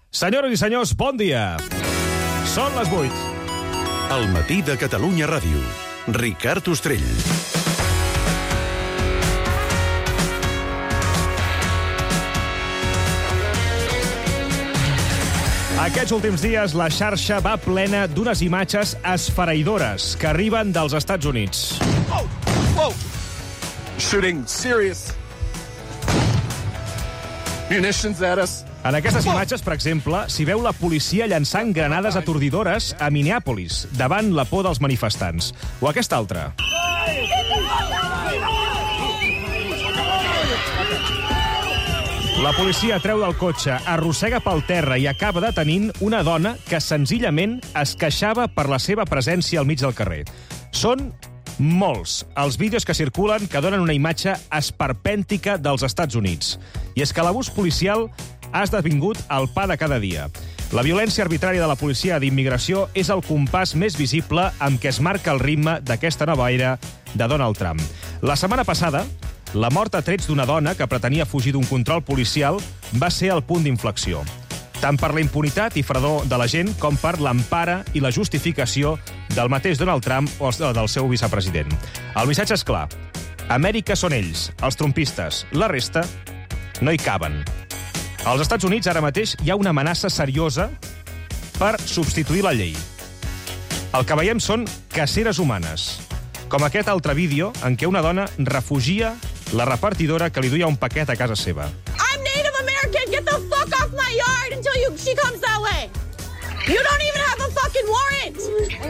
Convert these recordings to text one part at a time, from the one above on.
Senyores i senyors, bon dia. Són les 8. El matí de Catalunya Ràdio. Ricard Ostrell. Aquests últims dies la xarxa va plena d'unes imatges esfereïdores que arriben dels Estats Units. Whoa! Shooting serious munitions at us. En aquestes imatges, per exemple, s'hi veu la policia llançant granades atordidores a Minneapolis, davant la por dels manifestants. O aquesta altra. La policia treu del cotxe, arrossega pel terra i acaba detenint una dona que senzillament es queixava per la seva presència al mig del carrer. Són molts els vídeos que circulen que donen una imatge esperpèntica dels Estats Units. I és que l'abús policial ha esdevingut el pa de cada dia. La violència arbitrària de la policia d'immigració és el compàs més visible amb què es marca el ritme d'aquesta nova era de Donald Trump. La setmana passada, la mort a trets d'una dona que pretenia fugir d'un control policial va ser el punt d'inflexió, tant per la impunitat i fredor de la gent com per l'empara i la justificació del mateix Donald Trump o del seu vicepresident. El missatge és clar. Amèrica són ells, els trumpistes. La resta no hi caben. Als Estats Units ara mateix hi ha una amenaça seriosa per substituir la llei. El que veiem són caceres humanes, com aquest altre vídeo en què una dona refugia la repartidora que li duia un paquet a casa seva. I'm Native American! Get the fuck off my yard until she comes that way! You don't even have a fucking warrant!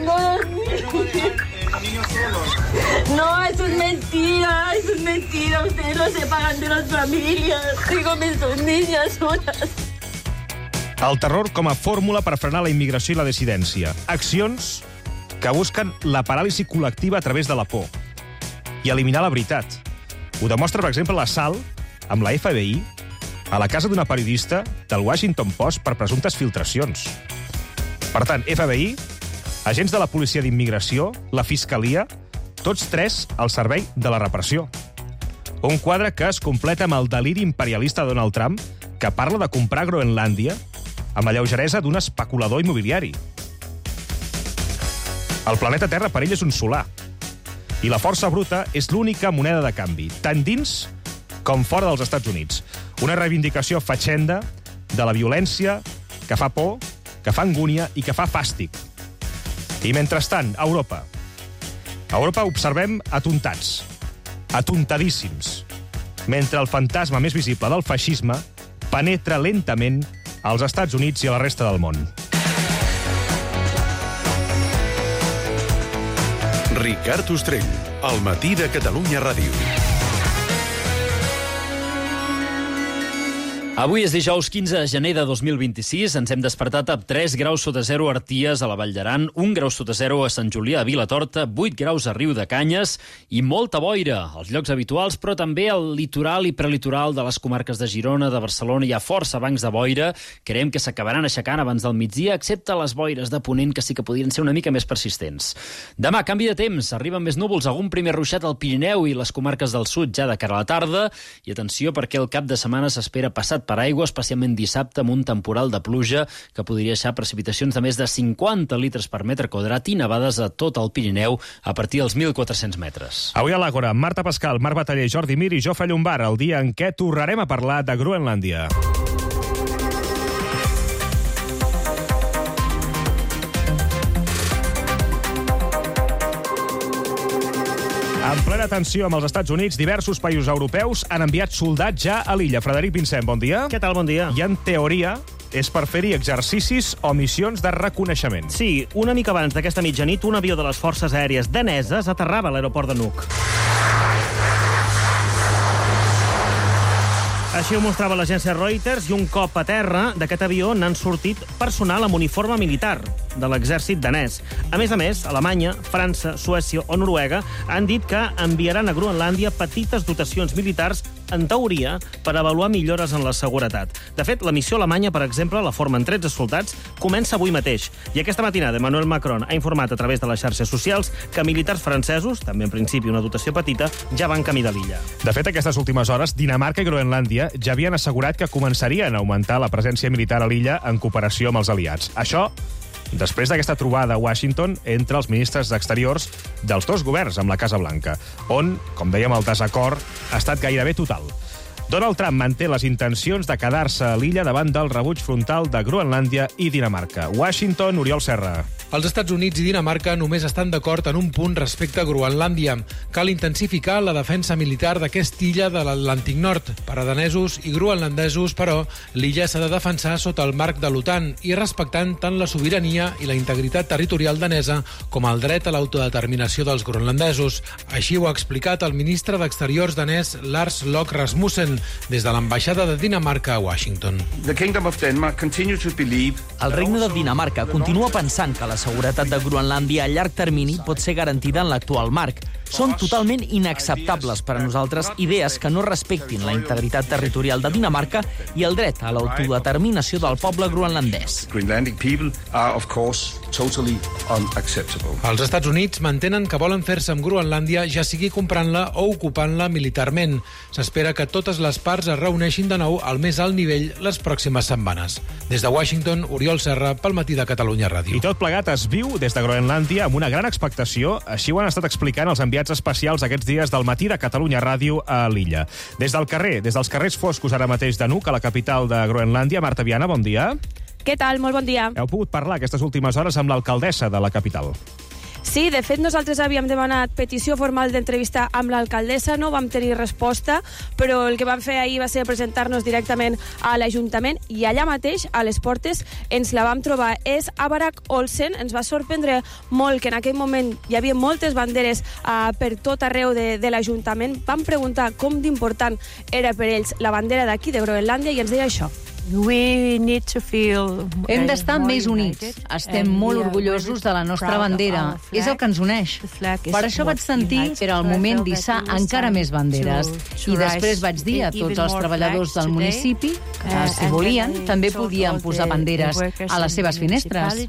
No, eso es mentira. Ustedes no se pagan de las familias. Dígame, sus niñas solas. El terror com a fórmula per frenar la immigració i la dissidència. Accions que busquen la paràlisi col·lectiva a través de la por i eliminar la veritat. Ho demostra, per exemple, l'assalt amb la FBI a la casa d'una periodista del Washington Post per presumptes filtracions. Per tant, FBI, agents de la policia d'immigració, la fiscalia, tots tres al servei de la repressió. Un quadre que es completa amb el deliri imperialista de Donald Trump, que parla de comprar Groenlàndia amb la lleugeresa d'un especulador immobiliari. El planeta Terra per ell és un solar. I la força bruta és l'única moneda de canvi, tant dins com fora dels Estats Units. Una reivindicació fatxenda de la violència que fa por, que fa angúnia i que fa fàstic. I mentrestant, a Europa observem atontats, atontadíssims, mentre el fantasma més visible del feixisme penetra lentament als Estats Units i a la resta del món. Ricard Ostrell. El matí de Catalunya Ràdio. Avui és dijous 15 de gener de 2026. Ens hem despertat amb 3 graus sota zero a Arties, a la Vall d'Aran, 1 grau sota zero a Sant Julià, a Vilatorta, 8 graus a Riu de Canyes i molta boira als llocs habituals, però també al litoral i prelitoral de les comarques de Girona, de Barcelona. Hi ha força bancs de boira. Creiem que s'acabaran aixecant abans del migdia, excepte les boires de ponent, que sí que podrien ser una mica més persistents. Demà, canvi de temps. Arriben més núvols, algun primer ruixat al Pirineu i les comarques del sud ja de cara a la tarda. I atenció, perquè el cap de setmana s'espera passat per aigua, especialment dissabte, amb un temporal de pluja que podria deixar precipitacions de més de 50 litres per metre quadrat i nevades a tot el Pirineu a partir dels 1.400 metres. Avui a l'Àgora, Marta Pascal, Marc Bataller, Jordi Mir i Jofre Llombard, el dia en què tornarem a parlar de Groenlàndia. En plena tensió amb els Estats Units, diversos països europeus han enviat soldats ja a l'illa. Frederic Vincent, bon dia. Què tal, bon dia? I en teoria és per fer-hi exercicis o missions de reconeixement. Sí, una mica abans d'aquesta mitjanit, un avió de les forces aèries daneses aterrava a l'aeroport de Nuuk. Així ho mostrava l'agència Reuters, i un cop a terra d'aquest avió n'han sortit personal amb uniforme militar de l'exèrcit danès. A més, Alemanya, França, Suècia o Noruega han dit que enviaran a Groenlàndia petites dotacions militars en teoria, per avaluar millores en la seguretat. De fet, la missió alemanya, per exemple, la formen 13 soldats, comença avui mateix. I aquesta matinada Emmanuel Macron ha informat a través de les xarxes socials que militars francesos, també en principi una dotació petita, ja van camí de l'illa. De fet, aquestes últimes hores, Dinamarca i Groenlàndia ja havien assegurat que començarien a augmentar la presència militar a l'illa en cooperació amb els aliats. Això després d'aquesta trobada a Washington entre els ministres d'Exteriors dels dos governs amb la Casa Blanca, on, com dèiem, el desacord ha estat gairebé total. Donald Trump manté les intencions de quedar-se a l'illa davant del rebuig frontal de Groenlàndia i Dinamarca. Washington, Oriol Serra. Els Estats Units i Dinamarca només estan d'acord en un punt respecte a Groenlàndia. Cal intensificar la defensa militar d'aquesta illa de l'Atlàntic Nord. Per a danesos i groenlandesos, però, l'illa s'ha de defensar sota el marc de l'OTAN i respectant tant la sobirania i la integritat territorial danesa com el dret a l'autodeterminació dels groenlandesos. Així ho ha explicat el ministre d'Exteriors danès Lars Løkke Rasmussen des de l'ambaixada de Dinamarca a Washington. El regne de Dinamarca continua pensant que la seguretat de Groenlàndia a llarg termini pot ser garantida en l'actual marc. Són totalment inacceptables per a nosaltres idees que no respectin la integritat territorial de Dinamarca i el dret a l'autodeterminació del poble groenlandès. Els Estats Units mantenen que volen fer-se amb Groenlàndia, ja sigui comprant-la o ocupant-la militarment. S'espera que totes les parts es reuneixin de nou al més alt nivell les pròximes setmanes. Des de Washington, Oriol Serra, pel Matí de Catalunya Ràdio. I tot plegat es viu des de Groenlàndia amb una gran expectació. Així ho han estat explicant els enviats especials aquests dies del Matí de Catalunya Ràdio a l'illa. Des del carrer, des dels carrers foscos ara mateix de Nuuk, a la capital de Groenlàndia. Marta Viana, bon dia. Què tal? Molt bon dia. Heu pogut parlar aquestes últimes hores amb l'alcaldessa de la capital. Sí, de fet, nosaltres havíem demanat petició formal d'entrevista amb l'alcaldessa, no vam tenir resposta, però el que vam fer ahir va ser presentar-nos directament a l'Ajuntament i allà mateix, a les portes, ens la vam trobar. És Abarak Olsen. Ens va sorprendre molt que en aquell moment hi havia moltes banderes per tot arreu de l'Ajuntament. Vam preguntar com d'important era per ells la bandera d'aquí de Groenlàndia i ens deia això. Hem d'estar més units. Estem molt orgullosos de la nostra bandera. És el que ens uneix. Per això vaig sentir que era el moment d'hissar encara més banderes. I després vaig dir a tots els treballadors del municipi que, si volien, també podien posar banderes a les seves finestres.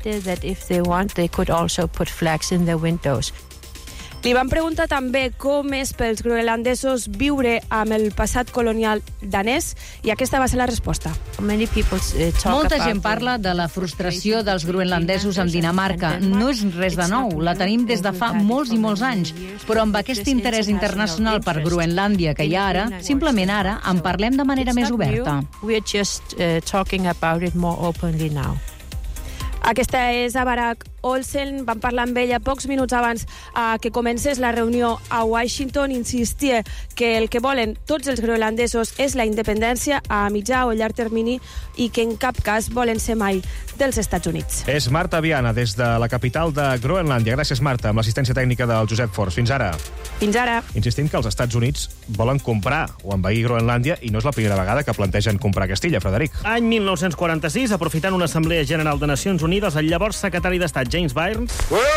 Li van preguntar també com és pels groenlandesos viure amb el passat colonial danès i aquesta va ser la resposta. Molta gent parla de la frustració dels groenlandesos amb Dinamarca. No és res de nou, la tenim des de fa molts i molts anys. Però amb aquest interès internacional per Groenlàndia que hi ha ara, simplement ara en parlem de manera més oberta. Aquesta és Abarak Olsen. Vam parlar amb ella pocs minuts abans que comencés la reunió a Washington. Insistia que el que volen tots els groenlandesos és la independència a mitjà o llarg termini i que en cap cas volen ser mai dels Estats Units. És Marta Viana, des de la capital de Groenlàndia. Gràcies, Marta, amb l'assistència tècnica del Josep Forns. Fins ara. Fins ara. Insistim que els Estats Units volen comprar o envair Groenlàndia i no és la primera vegada que plantegen comprar Castilla, Frederic. Any 1946, aprofitant una Assemblea General de Nacions Unides, el llavors secretari d'Estat James Byrnes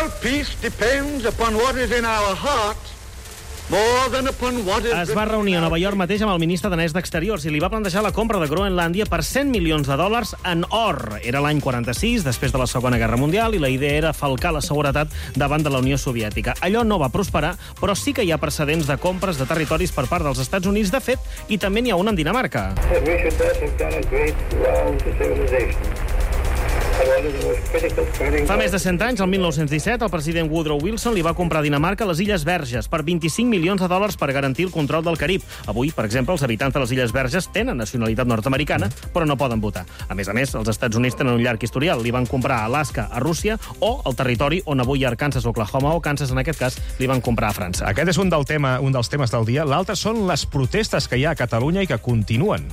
es va reunir a Nova York mateix amb el ministre danès d'Exteriors i li va plantejar la compra de Groenlàndia per $100 milions en or. Era l'any 46, després de la Segona Guerra Mundial, i la idea era falcar la seguretat davant de la Unió Soviètica. Allò no va prosperar, però sí que hi ha precedents de compres de territoris per part dels Estats Units, de fet, i també n'hi ha un en Dinamarca. Fa més de 100 anys, el 1917, el president Woodrow Wilson li va comprar a Dinamarca les Illes Verges per $25 milions per garantir el control del Carib. Avui, per exemple, els habitants de les Illes Verges tenen nacionalitat nord-americana, però no poden votar. A més, els Estats Units tenen un llarg historial. Li van comprar a Alaska a Rússia o el territori on avui Arkansas, Oklahoma o Kansas, en aquest cas, li van comprar a França. Aquest és un dels temes del dia. L'altre són les protestes que hi ha a Catalunya i que continuen.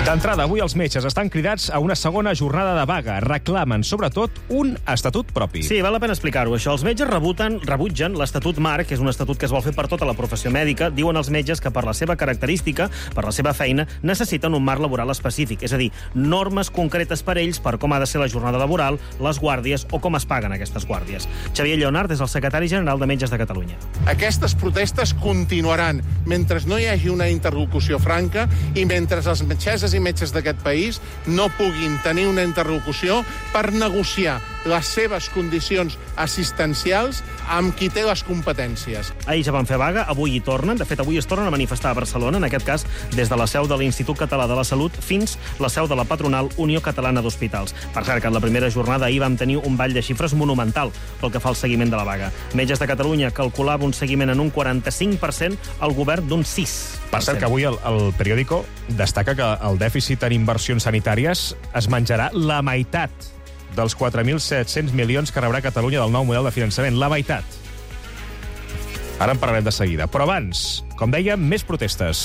D'entrada, avui els metges estan cridats a una segona jornada de vaga. Reclamen, sobretot, un estatut propi. Sí, val la pena explicar-ho, això. Els metges rebutgen l'Estatut Marc, que és un estatut que es vol fer per tota la professió mèdica. Diuen els metges que per la seva característica, per la seva feina, necessiten un marc laboral específic, és a dir, normes concretes per ells per com ha de ser la jornada laboral, les guàrdies o com es paguen aquestes guàrdies. Xavier Lleonard és el secretari general de Metges de Catalunya. Aquestes protestes continuaran mentre no hi hagi una interlocució franca i mentre les metgesses i metges d'aquest país no puguin tenir una interlocució per negociar les seves condicions assistencials amb qui té les competències. Ahir ja van fer vaga, avui hi tornen. De fet, avui es tornen a manifestar a Barcelona, en aquest cas des de la seu de l'Institut Català de la Salut fins la seu de la patronal Unió Catalana d'Hospitals. Per cert, que en la primera jornada ahir vam tenir un ball de xifres monumental pel que fa al seguiment de la vaga. Metges de Catalunya calculava un seguiment en un 45%, el govern d'un 6%. Per cert, que avui el periòdico destaca que el dèficit en inversions sanitàries es menjarà la meitat dels 4.700 milions que rebrà Catalunya del nou model de finançament. La meitat. Ara en parlarem de seguida. Però abans, com dèiem, més protestes.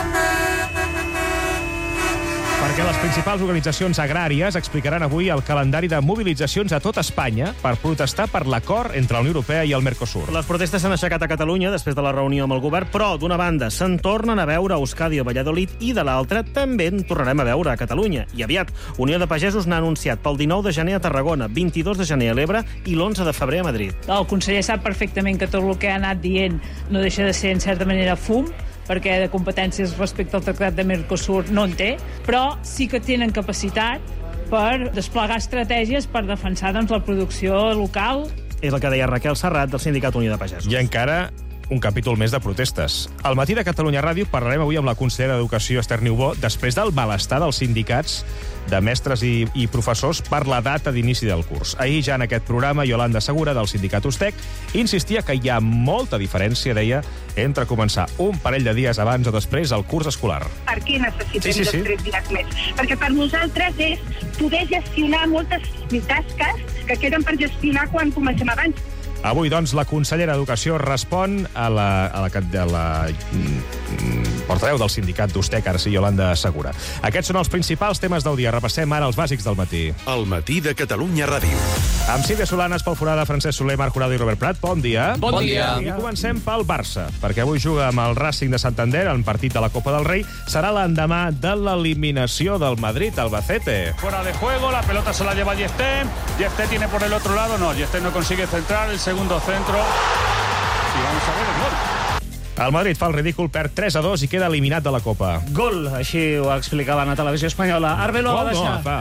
Perquè les principals organitzacions agràries explicaran avui el calendari de mobilitzacions a tot Espanya per protestar per l'acord entre la Unió Europea i el Mercosur. Les protestes s'han aixecat a Catalunya després de la reunió amb el govern, però, d'una banda, se'n tornen a veure a Euskadi o Valladolid i, de l'altra, també en tornarem a veure a Catalunya. I aviat, Unió de Pagesos n'ha anunciat pel 19 de gener a Tarragona, 22 de gener a l'Ebre i l'11 de febrer a Madrid. El conseller sap perfectament que tot el que ha anat dient no deixa de ser, en certa manera, fum, perquè de competències respecte al Tractat de Mercosur no en té, però sí que tenen capacitat per desplegar estratègies per defensar la producció local. És el que deia Raquel Serrat, del Sindicat Unió de Pagesos. I encara un capítol més de protestes. Al matí de Catalunya Ràdio parlarem avui amb la consellera d'Educació, Esther Niubó, després del malestar dels sindicats de mestres i professors per la data d'inici del curs. Ahir ja en aquest programa, Yolanda Segura, del sindicat USTEC, insistia que hi ha molta diferència, deia, entre començar un parell de dies abans o després el curs escolar. Per què necessitem 2 o 3 dies més? Perquè per nosaltres és poder gestionar moltes tasques que queden per gestionar quan comencem abans. Avui, doncs, la consellera d'Educació respon a la portaveu del sindicat d'USTEC, ara sí, Yolanda Segura. Aquests són els principals temes del dia. Repassem ara els bàsics del matí. El matí de Catalunya Ràdio. Amb Sílvia Solanes, Pol Forada, Francesc Soler, Marc Jurado i Robert Prat. Bon dia. Bon dia. I comencem pel Barça, perquè avui juga amb el Racing de Santander en partit de la Copa del Rei. Serà l'endemà de l'eliminació del Madrid, Albacete. Fuera de juego, la pelota se la lleva Yesté. Yesté tiene por el otro lado, no, Yesté no consigue centrar, el segundo centro. Y vamos a ver el gol. El Madrid fa el ridícul, perd 3-2 i queda eliminat de la Copa. Gol, així ho explicaven a Televisió Espanyola. Arbeloa va deixar...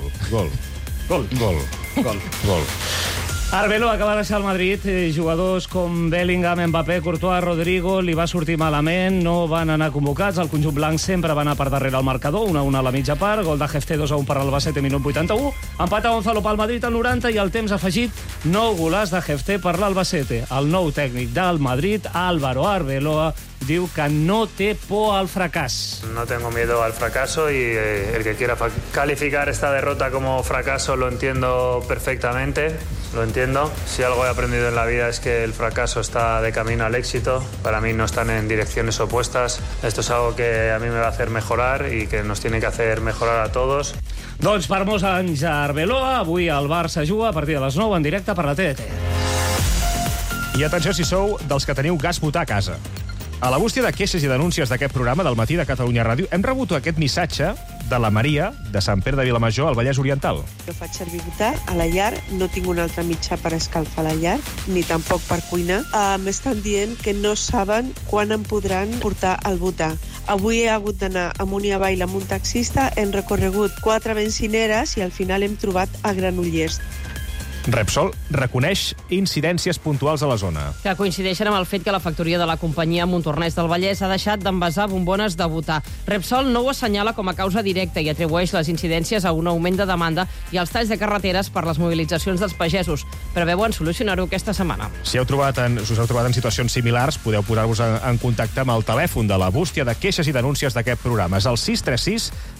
Gol. Arbeloa acaba de deixar el Madrid. Jugadors com Bellingham, Mbappé, Courtois, Rodrigo, li va sortir malament, no van anar convocats. El conjunt blanc sempre va anar per darrere el marcador, 1-1 a la mitja part, gol de Jefté, 2-1 per l'Albacete, minut 81. Empat a Gonzalo pel Madrid al 90 i al temps afegit, nou golàs de Jefté per l'Albacete. El nou tècnic del Madrid, Álvaro Arbeloa, diu que no té por al fracàs. No tengo miedo al fracaso y el que quiera calificar esta derrota como fracaso lo entiendo perfectamente, lo entiendo. Si algo he aprendido en la vida es que el fracaso está de camino al éxito. Para mí no están en direcciones opuestas. Esto es algo que a mí me va a hacer mejorar y que nos tiene que hacer mejorar a todos. Doncs per molts anys a Arbeloa, avui el Barça juga a partir de les 9 en directe per la TDT. I atenció si sou dels que teniu gas butà a casa. A la bústia de queixes i denúncies d'aquest programa del matí de Catalunya Ràdio hem rebut aquest missatge de la Maria, de Sant Pere de Vilamajor, al Vallès Oriental. Jo faig servir butà a la llar, no tinc un altre mitjà per escalfar la llar, ni tampoc per cuinar. M'estan dient que no saben quan em podran portar el butà. Avui he hagut d'anar amunt i avall amb un taxista, hem recorregut 4 benzineres i al final hem trobat a Granollers. Repsol reconeix incidències puntuals a la zona. Que coincideixen amb el fet que la factoria de la companyia Montornès del Vallès ha deixat d'envasar bombones de butà. Repsol no ho assenyala com a causa directa i atribueix les incidències a un augment de demanda i als talls de carreteres per les mobilitzacions dels pagesos. Preveuen solucionar-ho aquesta setmana. Si us heu trobat en situacions similars, podeu posar-vos en contacte amb el telèfon de la bústia de queixes i denúncies d'aquest programa. És el 636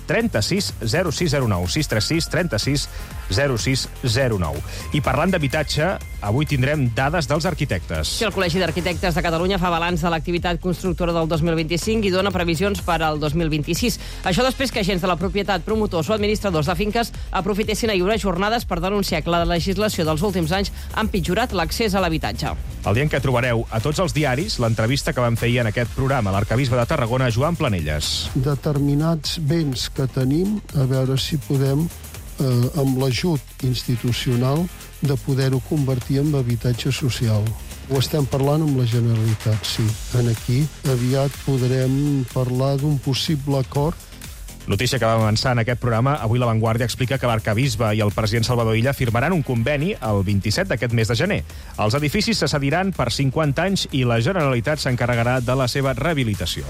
36 0609. 636 36 0609. I parlant d'habitatge, avui tindrem dades dels arquitectes. Sí, el Col·legi d'Arquitectes de Catalunya fa balanç de l'activitat constructora del 2025 i dona previsions per al 2026. Això després que agents de la propietat, promotors o administradors de finques aprofitessin a lliurar jornades per denunciar que la legislació dels últims anys ha empitjorat l'accés a l'habitatge. El dia en què trobareu a tots els diaris l'entrevista que vam fer ahir en aquest programa a l'arcabisbe de Tarragona, Joan Planelles. Determinats béns que tenim, a veure si podem, amb l'ajut institucional, de poder-ho convertir en habitatge social. Ho estem parlant amb la Generalitat, sí. Aquí aviat podrem parlar d'un possible acord. Notícia que vam avançar en aquest programa. Avui La Vanguardia explica que l'arcabisbe i el president Salvador Illa firmaran un conveni el 27 d'aquest mes de gener. Els edificis se cediran per 50 anys i la Generalitat s'encarregarà de la seva rehabilitació.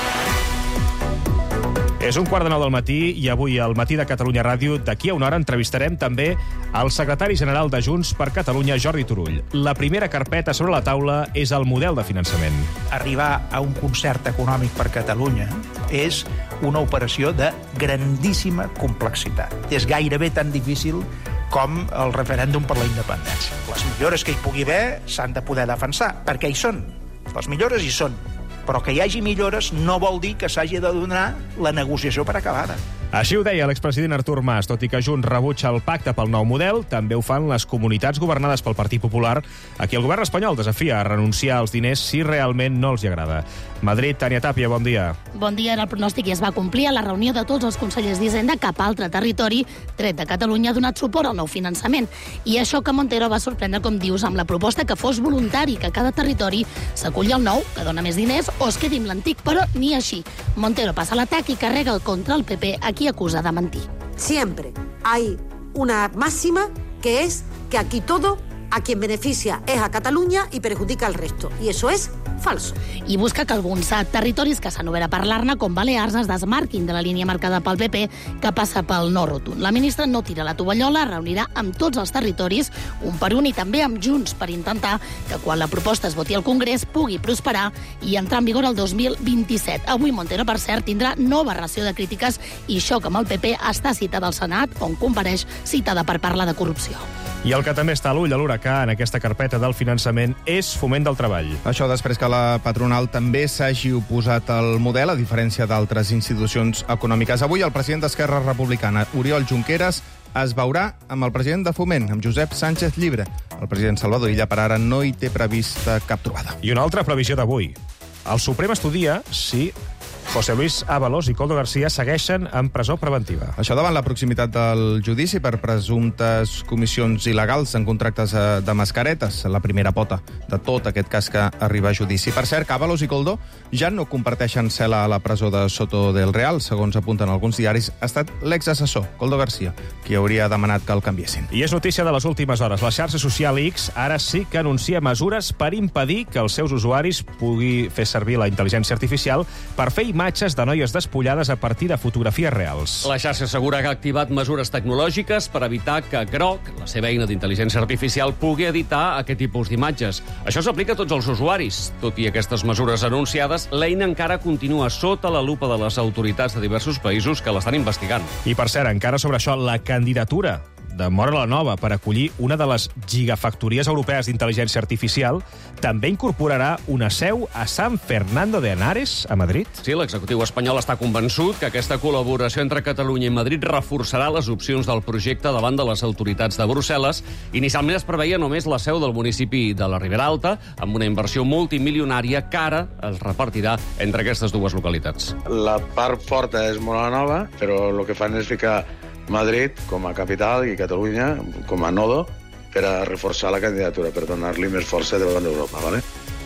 És 8:45 del matí i avui al Matí de Catalunya Ràdio, d'aquí a una hora, entrevistarem també el secretari general de Junts per Catalunya, Jordi Turull. La primera carpeta sobre la taula és el model de finançament. Arribar a un concert econòmic per Catalunya és una operació de grandíssima complexitat. És gairebé tan difícil com el referèndum per la independència. Les millores que hi pugui haver s'han de poder defensar, perquè hi són. Les millores hi són. Però que hi hagi millores no vol dir que s'hagi de donar la negociació per acabada. Així ho deia l'expresident Artur Mas. Tot i que Junts rebutja el pacte pel nou model, també ho fan les comunitats governades pel Partit Popular, a qui el govern espanyol desafia a renunciar als diners si realment no els hi agrada. Madrid, Tània Tàpia, bon dia. Bon dia. El pronòstic ja es va complir a la reunió de tots els consellers d'Hisenda. Cap altre territori, tret de Catalunya, ha donat suport al nou finançament. I això que Montero va sorprendre, com dius, amb la proposta que fos voluntari, que cada territori s'aculli al nou, que dona més diners, o es quedi amb l'antic, però ni així. Montero passa l'atac i carrega contra el PP, a qui acusa de mentir. Siempre hay una máxima que es que aquí todo a quien beneficia es a Cataluña y perjudica al resto. Y eso es falso. I busca que alguns territoris que s'han obert a parlar-ne, com Balears, es desmarquin de la línia marcada pel PP que passa pel no rotund. La ministra no tira la tovallola, reunirà amb tots els territoris, un per un, i també amb Junts, per intentar que quan la proposta es voti al Congrés pugui prosperar i entrar en vigor el 2027. Avui Montero, per cert, tindrà nova ració de crítiques i xoc amb el PP. Està citada al Senat, on compareix citada per parlar de corrupció. I el que també està a l'ull a l'huracà en aquesta carpeta del finançament és Foment del Treball. Això després que la patronal també s'hagi oposat al model, a diferència d'altres institucions econòmiques. Avui el president d'Esquerra Republicana, Oriol Junqueras, es veurà amb el president de Foment, amb Josep Sánchez Llibre. El president Salvador Illa, per ara, no hi té prevista cap trobada. I una altra previsió d'avui. El Suprem estudia si José Luis Ábalos i Koldo García segueixen en presó preventiva. Això davant la proximitat del judici per presumptes comissions il·legals en contractes de mascaretes, la primera pota de tot aquest cas que arriba a judici. Per cert, Ábalos i Koldo ja no comparteixen cel·la a la presó de Soto del Real. Segons apunten alguns diaris, ha estat l'exassessor, Koldo García, qui hauria demanat que el canviessin. I és notícia de les últimes hores. La xarxa social X ara sí que anuncia mesures per impedir que els seus usuaris pugui fer servir la intel·ligència artificial per fer imatges de noies despullades a partir de fotografies reals. La xarxa assegura que ha activat mesures tecnològiques per evitar que Grok, la seva eina d'intel·ligència artificial, pugui editar aquest tipus d'imatges. Això s'aplica a tots els usuaris. Tot i aquestes mesures anunciades, l'eina encara continua sota la lupa de les autoritats de diversos països que l'estan investigant. I per cert, encara sobre això, la candidatura de Móra la Nova per acollir una de les gigafactories europees d'intel·ligència artificial també incorporarà una seu a San Fernando de Henares, a Madrid. Sí, l'executiu espanyol està convençut que aquesta col·laboració entre Catalunya i Madrid reforçarà les opcions del projecte davant de les autoritats de Brussel·les. Inicialment es preveia només la seu del municipi de la Ribera Alta, amb una inversió multimilionària que ara es repartirà entre aquestes dues localitats. La part forta és Móra la Nova, però el que fan és ficar Madrid com a capital i Catalunya com a nodo per a reforçar la candidatura, per donar-li més força davant d'Europa, ¿vale?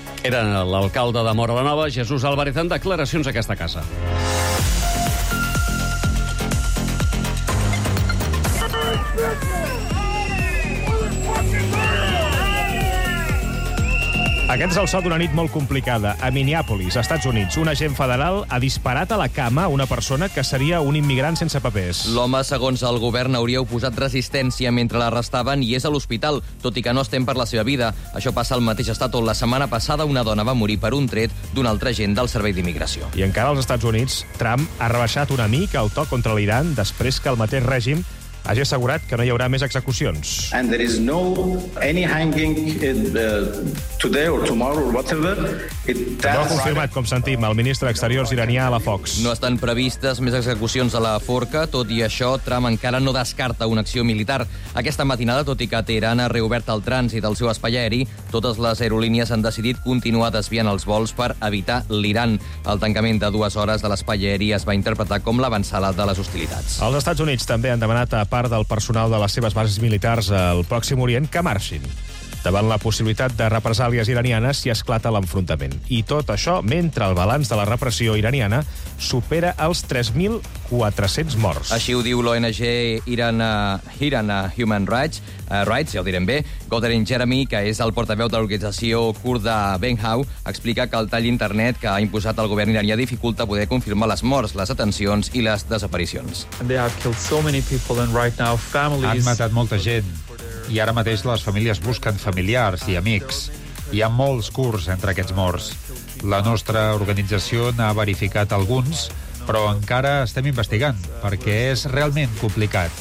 Era l'alcalde de Móra la Nova, Jesús Álvarez, en declaracions a aquesta casa. Aquest és el so d'una nit molt complicada. A Minneapolis, Estats Units, un agent federal ha disparat a la cama una persona que seria un immigrant sense papers. L'home, segons el govern, hauria oposat resistència mentre l'arrestaven i és a l'hospital, tot i que no estem per la seva vida. Això passa al mateix estat on la setmana passada una dona va morir per un tret d'un altre agent del Servei d'Immigració. I encara als Estats Units, Trump ha rebaixat una mica el to contra l'Iran després que el mateix règim hagi assegurat que no hi haurà més execucions. And there is no any hanging today or tomorrow or whatever. No ha confirmat, com sentim, el ministre d'Exteriors iranià a la Fox. No estan previstes més execucions a la forca. Tot i això, Trump encara no descarta una acció militar. Aquesta matinada, tot i que Teheran ha reobert el trànsit del seu espai aeri, totes les aerolínies han decidit continuar desviant els vols per evitar l'Iran. El tancament de 2 hores de l'espai aeri es va interpretar com l'avançada de les hostilitats. Els Estats Units també han demanat a part del personal de les seves bases militars al Pròxim Orient que marxin davant la possibilitat de represàlies iranianes si esclata l'enfrontament. I tot això mentre el balanç de la repressió iraniana supera els 3.400 morts. Així ho diu l'ONG Iran Human Rights, ja ho direm bé. Goderin Jeremy, que és el portaveu de l'organització kurda Benhau, explica que el tall d'internet que ha imposat el govern iranià dificulta poder confirmar les morts, les detencions i les desaparicions. Han matat molta gent. I ara mateix les famílies busquen familiars i amics. Hi ha molts kurds entre aquests morts. La nostra organització n'ha verificat alguns, però encara estem investigant, perquè és realment complicat.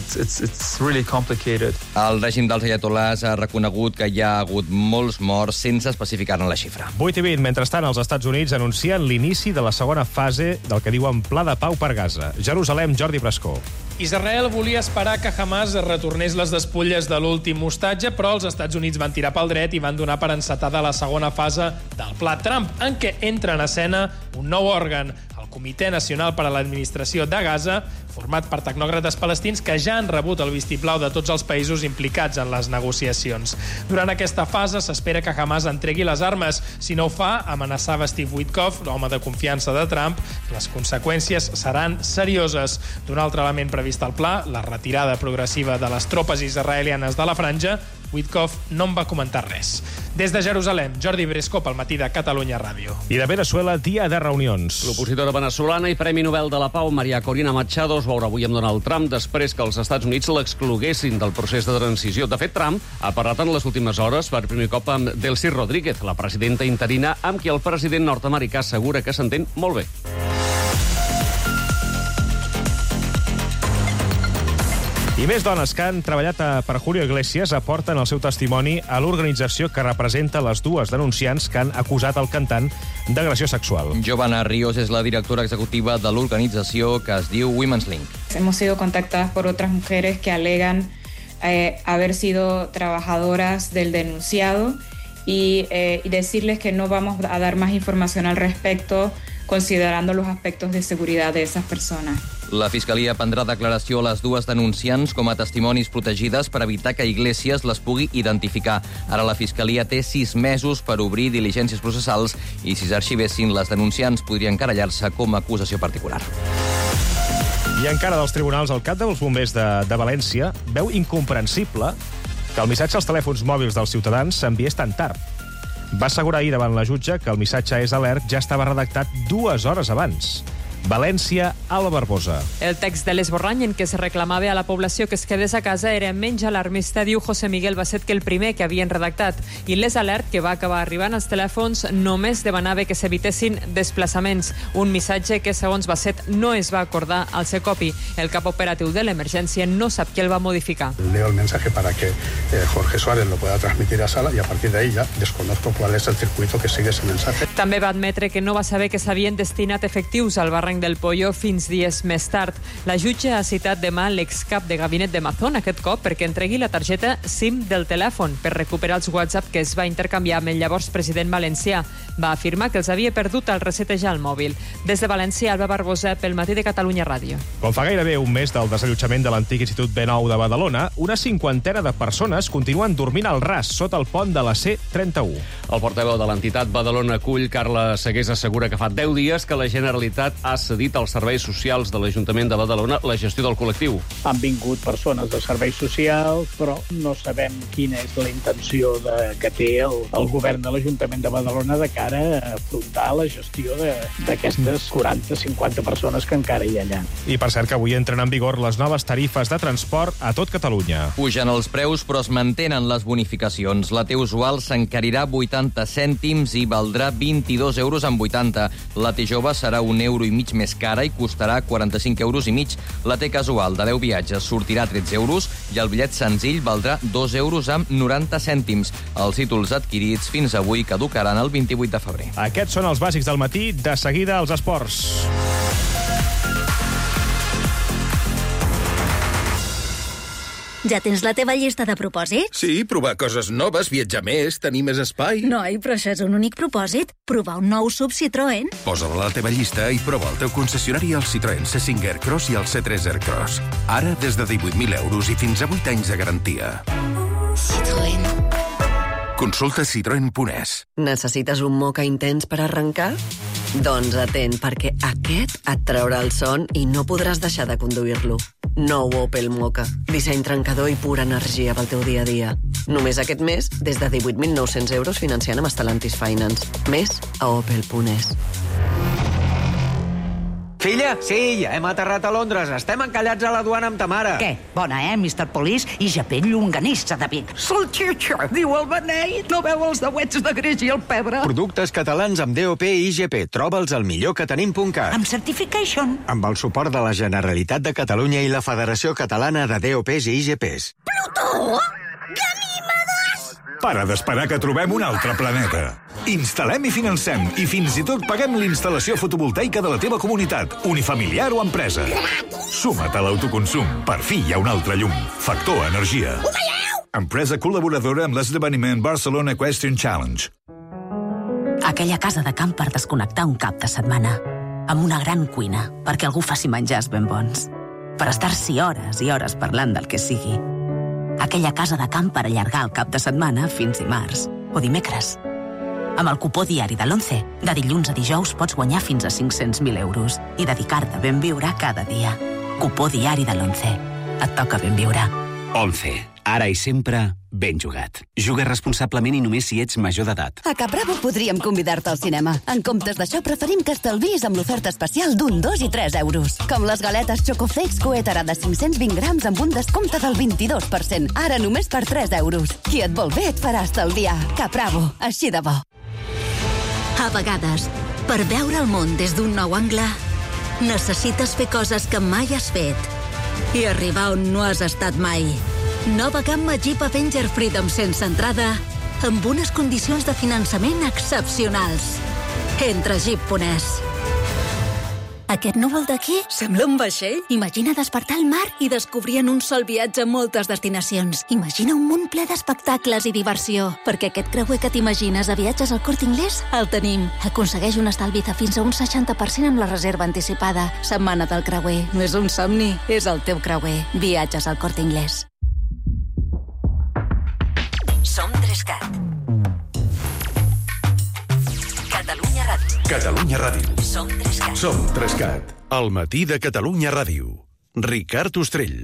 El règim dels ayatolás ha reconegut que hi ha hagut molts morts sense especificar-ne la xifra. 8:20. Mentrestant, els Estats Units anuncien l'inici de la segona fase del que diuen Pla de Pau per Gaza. Jerusalem, Jordi Brascó. Israel volia esperar que Hamas retornés les despulles de l'últim hostatge, però els Estats Units van tirar pel dret i van donar per encetada la segona fase del Pla Trump, en què entra en escena un nou òrgan, el Comitè Nacional per a l'Administració de Gaza, format per tecnòcrates palestins que ja han rebut el vistiplau de tots els països implicats en les negociacions. Durant aquesta fase s'espera que Hamas entregui les armes. Si no ho fa, amenaçava Steve Witkoff, l'home de confiança de Trump, les conseqüències seran serioses. D'un altre element previst al pla, la retirada progressiva de les tropes israelianes de la franja, Witkoff no en va comentar res. Des de Jerusalem, Jordi Bresco pel Matí de Catalunya Ràdio. I de Venezuela, dia de reunions. L'opositora venezolana i Premi Nobel de la Pau, Maria Corina Machado, es veurà avui amb Donald Trump després que els Estats Units l'excloguessin del procés de transició. De fet, Trump ha parlat en les últimes hores per primer cop amb Delcy Rodríguez, la presidenta interina, amb qui el president nord-americà assegura que s'entén molt bé. I més dones que han treballat per Julio Iglesias aporten el seu testimoni a l'organització que representa les dues denunciants que han acusat el cantant d'agressió sexual. Giovanna Ríos és la directora executiva de l'organització que es diu Women's Link. Hemos sido contactadas por otras mujeres que alegan haber sido trabajadoras del denunciado y decirles que no vamos a dar más información al respecto, considerando los aspectos de seguridad de esas personas. La Fiscalia prendrà declaració a les dues denunciants com a testimonis protegides per evitar que Iglesias les pugui identificar. Ara la Fiscalia té 6 mesos per obrir diligències processals i si s'arxivessin, les denunciants podrien querellar-se com a acusació particular. I encara dels tribunals, el cap dels bombers de València veu incomprensible que el missatge als telèfons mòbils dels ciutadans s'enviés tan tard. Va assegurar ahir davant la jutge que el missatge és alert ja estava redactat 2 hores abans. València, Alba Barbosa. El text de l'esborrany en què es reclamava a la població que es quedés a casa era menys alarmista, diu José Miguel Basset, que el primer que havien redactat. I les alert que va acabar arribant als telèfons només demanava que s'evitessin desplaçaments. Un missatge que, segons Basset, no es va acordar al Secopi. El cap operatiu de l'emergència no sap qui el va modificar. Leo el mensaje para que Jorge Suárez lo pueda transmitir a Sala y a partir de ahí ya desconozco cuál es el circuito que sigue ese mensaje. També va admetre que no va saber que s'havien destinat efectius al barranc del Pollo fins dies més tard. La jutge ha citat demà l'excap de gabinet de Mazón, aquest cop perquè entregui la targeta SIM del telèfon per recuperar els WhatsApp que es va intercanviar amb el llavors president valencià. Va afirmar que els havia perdut al resetejar el mòbil. Des de València, Alba Barbosa, pel Matí de Catalunya Ràdio. Com fa gairebé un mes del desallotjament de l'antic Institut B9 de Badalona, una 50ena de persones continuen dormint al ras sota el pont de la C31. El portaveu de l'entitat Badalona Acull, Carla Segués, assegura que fa 10 dies que la Generalitat ha cedit als serveis socials de l'Ajuntament de Badalona la gestió del col·lectiu. Han vingut persones de serveis socials, però no sabem quina és la intenció que té el govern de l'Ajuntament de Badalona de cara a afrontar la gestió d'aquestes 40-50 persones que encara hi ha allà. I per cert que avui entren en vigor les noves tarifes de transport a tot Catalunya. Pugen els preus, però es mantenen les bonificacions. La T-usual s'encarirà 80 cèntims i valdrà 22,80 €. La T-jove serà 1,5 € més cara i costarà 45,5 €. La T-casual de 10 viatges sortirà 13 € i el bitllet senzill valdrà 2,90 €. Els títols adquirits fins avui caducaran el 28 de febrer. Aquests són els bàsics del matí. De seguida, els esports. Ja tens la teva llista de propòsits? Sí, provar coses noves, viatjar més, tenir més espai. Noi, però això és un únic propòsit. Provar un nou SUV Citroën. Posa-la a la teva llista i prova el teu concessionari al Citroën C5 Aircross i el C3 Aircross. Ara des de 18.000 € i fins a 8 anys de garantia. Citroën. Consulta citroen.es. Necessites un moca intens per arrencar? Doncs atent, perquè aquest et traurà el son i no podràs deixar de conduir-lo. Nou Opel Moka. Disseny trencador i pura energia pel teu dia a dia. Només aquest mes, des de 18.900 € financiant amb Stellantis Finance. Més a opel.es. Filla, sí, ja hem aterrat a Londres. Estem encallats a la duana amb ta mare. Què? Bona, Mr. Police i japell llonganissa de Vic. Salchicha, diu el beneit. No veu els dauets de greix i el pebre? Productes catalans amb DOP i IGP. Troba'ls al millorquetenim.cat. Amb certification. Amb el suport de la Generalitat de Catalunya i la Federació Catalana de DOPs i IGPs. Plutó! Para d'esperar que trobem un altre planeta. Instal·lem i financem i fins i tot paguem l'instal·lació fotovoltaica de la teva comunitat, unifamiliar o empresa. Suma't a l'autoconsum. Per fi hi ha un altre llum. Factor Energia. Empresa col·laboradora amb l'esdeveniment Barcelona Equestrian Challenge. Aquella casa de camp per desconnectar un cap de setmana. Amb una gran cuina, perquè algú faci menjars ben bons. Per estar-s'hi hores i hores parlant del que sigui. Aquella casa de camp per allargar el cap de setmana fins dimarts o dimecres. Amb el cupó diari de l'11, de dilluns a dijous pots guanyar fins a 500.000 € i dedicar-te a ben viure cada dia. Cupó diari de l'11. Et toca ben viure. 11. Ara i sempre, ben jugat. Juga responsablement i només si ets major d'edat. A Capravo podríem convidar-te al cinema. En comptes d'això, preferim que estalvis amb l'oferta especial d'1, 2 i 3 €. Com les galetes Chocoflakes Coetara de 520 grams amb un descompte del 22%. Ara només per 3 €. Qui et vol bé et farà estalviar. Capravo, així de bo. A vegades, per veure el món des d'un nou angle, necessites fer coses que mai has fet i arribar on no has estat mai. Nova gamma Jeep Avenger Freedom sense entrada amb unes condicions de finançament excepcionals. Entra a jeep.es. Aquest núvol d'aquí sembla un vaixell. Imagina despertar al mar i descobrir en un sol viatge moltes destinacions. Imagina un món ple d'espectacles i diversió. Perquè aquest creuer que t'imagines a Viatges al Corte Inglés el tenim. Aconsegueix un estalvi de fins a un 60% amb la reserva anticipada. Setmana del creuer. No és un somni, és el teu creuer. Viatges al Corte Inglés. Som 3CAT. Catalunya Ràdio. Catalunya Ràdio. Som 3CAT. Som 3CAT. El matí de Catalunya Ràdio. Ricard Ostrell.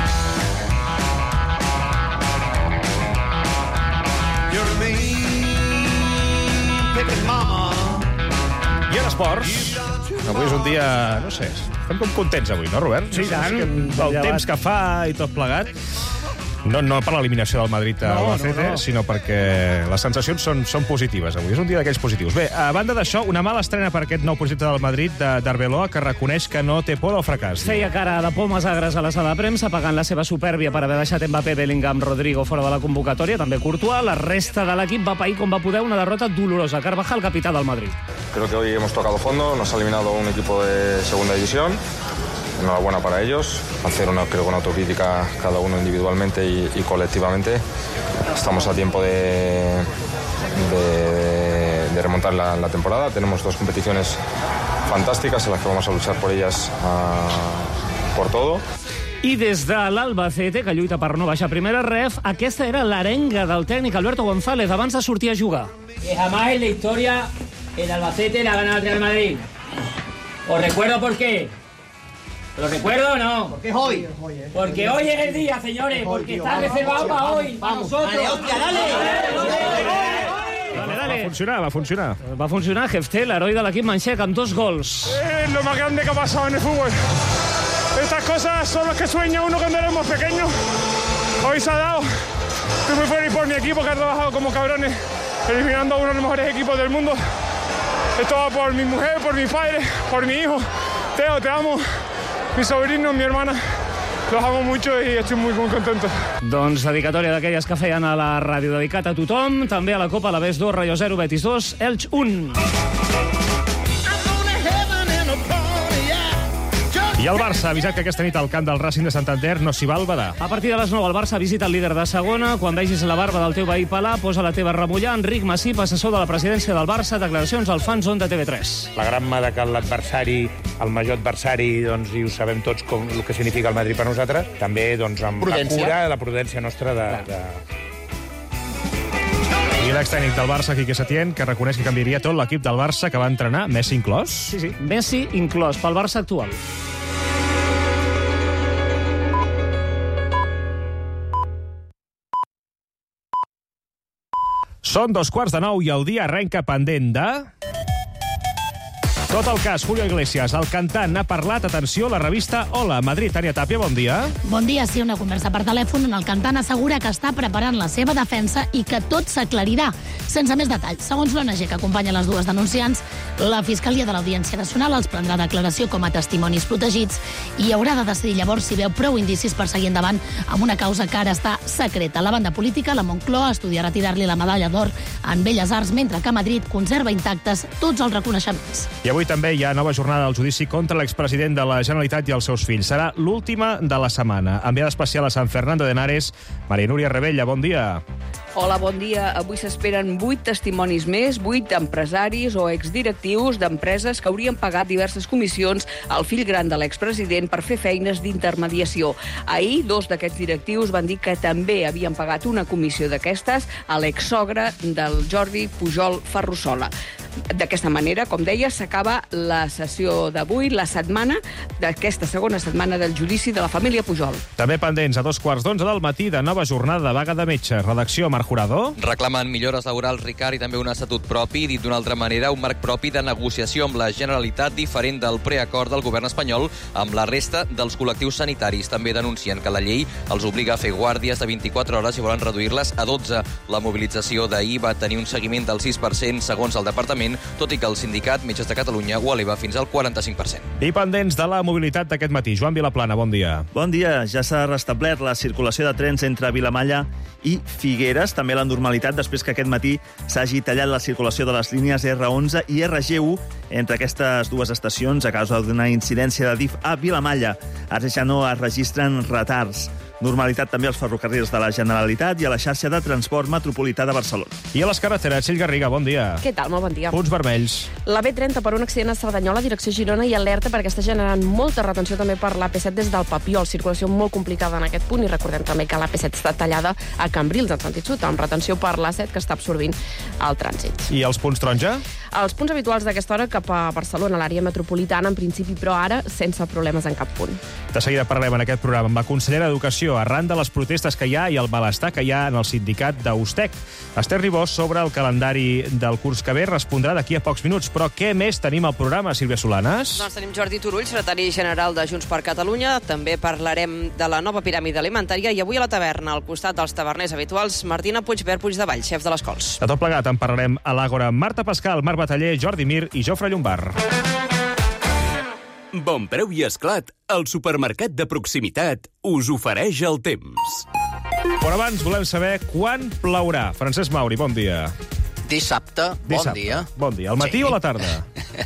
I en esports, avui és un dia, no sé, estem com contents avui, no, Robert? Sí, tant. El temps que fa i tot plegat. No per l'eliminació del Madrid a l'Albacete, sinó perquè les sensacions són positives avui. És un dia d'aquells positius. Bé, a banda d'això, una mala estrena per aquest nou projecte del Madrid d'Arbeloa, que reconeix que no té por al fracàs. Feia cara de pomes agres a la sala de premsa, pagant la seva supèrbia per haver deixat Mbappé, Bellingham, Rodrigo fora de la convocatòria, també Courtois. La resta de l'equip va pair com va poder una derrota dolorosa. Carvajal, capità del Madrid. Creo que hoy hemos tocado fondo, nos ha eliminado un equipo de segunda división. Enhorabuena para ellos, hacer creo que una autocrítica cada uno individualmente y colectivamente. Estamos a tiempo de remontar la temporada. Tenemos dos competiciones fantásticas en las que vamos a luchar por ellas por todo. I des de l'Albacete, que lluita per no baixar primera ref, aquesta era l'arenga del tècnic Alberto González abans de sortir a jugar. Que jamás en la historia el Albacete le ha ganado al Real Madrid. Os recuerdo por qué. ¿Lo recuerdo o no? Porque es hoy. Porque hoy es el día, señores. Porque está reservado para hoy, para nosotros. Dale, hostia, dale. Va funcionar. Va funcionar. Jefté, l'heroi de l'equip manxec, amb 2 gols. Es lo más grande que ha pasado en el fútbol. Estas cosas son las que sueña uno cuando éramos pequeños. Hoy se ha dado. Estoy muy feliz por mi equipo, que ha trabajado como cabrones, eliminando a uno de los mejores equipos del mundo. Esto va por mi mujer, por mi padre, por mi hijo. Teo, te amo. Mi sobrino, mi hermana. Los amo mucho i estic muy contento. Doncs dedicatòria d'aquelles que feien a la ràdio, dedicat a tothom, també a la Copa, la Bes 2, Rayo 0, Betis 2, Elx 1. I el Barça ha avisat que aquesta nit al camp del Racing de Santander no s'hi va al Badà. A partir de les 9 el Barça visita el líder de segona. Quan vegis la barba del teu veí pelar, posa la teva a remullar. Enric Massip, assessor de la presidència del Barça, declaracions al Fanzone de TV3. La gran mà de que l'adversari, el major adversari, doncs, i ho sabem tots com el que significa el Madrid per nosaltres, també doncs, amb Prudència. la cura, la prudència nostra de... I l'extècnic del Barça, Quique Setién, que reconeix que canviaria tot l'equip del Barça que va entrenar, Messi inclòs. Sí, Messi inclòs pel Barça actual. Són 2:15 i el dia arrenca pendent de... Tot el cas, Julio Iglesias, el cantant, ha parlat, atenció, a la revista Hola, Madrid. Tània Tàpia, bon dia. Bon dia, sí, una conversa per telèfon on el cantant assegura que està preparant la seva defensa i que tot s'aclarirà. Sense més detalls, segons l'ONG que acompanya les dues denunciants, la Fiscalia de l'Audiència Nacional els prendrà declaració com a testimonis protegits i haurà de decidir llavors si veu prou indicis per seguir endavant amb una causa que ara està secreta. La banda política, la Moncloa, estudia retirar-li la medalla d'or en Belles Arts, mentre que Madrid conserva intactes tots els reconeixements. I avui també hi ha nova jornada del judici contra l'expresident de la Generalitat i els seus fills. Serà l'última de la setmana. Enviada especial a San Fernando de Henares, Maria Núria Rebella, bon dia. Hola, bon dia. Avui s'esperen 8 testimonis més, 8 empresaris o exdirectius d'empreses que haurien pagat diverses comissions al fill gran de l'expresident per fer feines d'intermediació. Ahir, 2 d'aquests directius van dir que també havien pagat una comissió d'aquestes a l'exsogre del Jordi Pujol Ferrusola. D'aquesta manera, com deia, s'acaba la sessió d'avui, la setmana d'aquesta segona setmana del judici de la família Pujol. També pendents a 2:15 del matí de nova jornada de vaga de metges. Redacció, Marc Jurado. Reclamen millores laborals, Ricard, i també un estatut propi, dit d'una altra manera, un marc propi de negociació amb la Generalitat diferent del preacord del govern espanyol amb la resta dels col·lectius sanitaris. També denuncien que la llei els obliga a fer guàrdies de 24 hores i volen reduir-les a 12. La mobilització d'ahir va tenir un seguiment del 6% segons el departament, tot i que el sindicat Metges de Catalunya ho eleva fins al 45%. I pendents de la mobilitat d'aquest matí. Joan Vilaplana, bon dia. Bon dia. Ja s'ha restablert la circulació de trens entre Vilamalla i Figueres. També la normalitat després que aquest matí s'hagi tallat la circulació de les línies R11 i RG1 entre aquestes dues estacions a causa d'una incidència de DIF a Vilamalla. Ara ja no es registren retards. Normalitat també als ferrocarrils de la Generalitat i a la xarxa de transport metropolità de Barcelona. I a les carreteres, Txell Garriga, bon dia. Què tal? Molt bon dia. Punts vermells. La B30 per un accident a Cerdanyola, direcció Girona, i alerta perquè està generant molta retenció també per l'AP7 des del Papiol. Circulació molt complicada en aquest punt i recordem també que l'AP7 està tallada a Cambrils, en sentit sud, amb retenció per l'A7 que està absorbint el trànsit. I els punts taronja? Els punts habituals d'aquesta hora cap a Barcelona, l'àrea metropolitana, en principi, però ara sense problemes en cap punt. De seguida parlem en aquest programa amb la consellera d'Educació arran de les protestes que hi ha i el malestar que hi ha en el sindicat d'Ustec. Esther Ribós, sobre el calendari del curs que ve, respondrà d'aquí a pocs minuts. Però què més tenim al programa, Sílvia Solanas? Doncs tenim Jordi Turull, secretari general de Junts per Catalunya. També parlarem de la nova piràmide alimentària i avui a la taverna, al costat dels taverners habituals, Martina Puigverd Puigdevall, xef de les Cols. De tot plegat en parlarem a l'Àgora Marta Pascal, Marc Bataller, Jordi Mir i Jofre Llombard. Bon Preu i Esclat, el supermercat de proximitat, us ofereix el temps. Però abans volem saber quan plourà. Francesc Mauri, bon dia. Dissabte, bon dia. Bon dia. Al matí o a la tarda?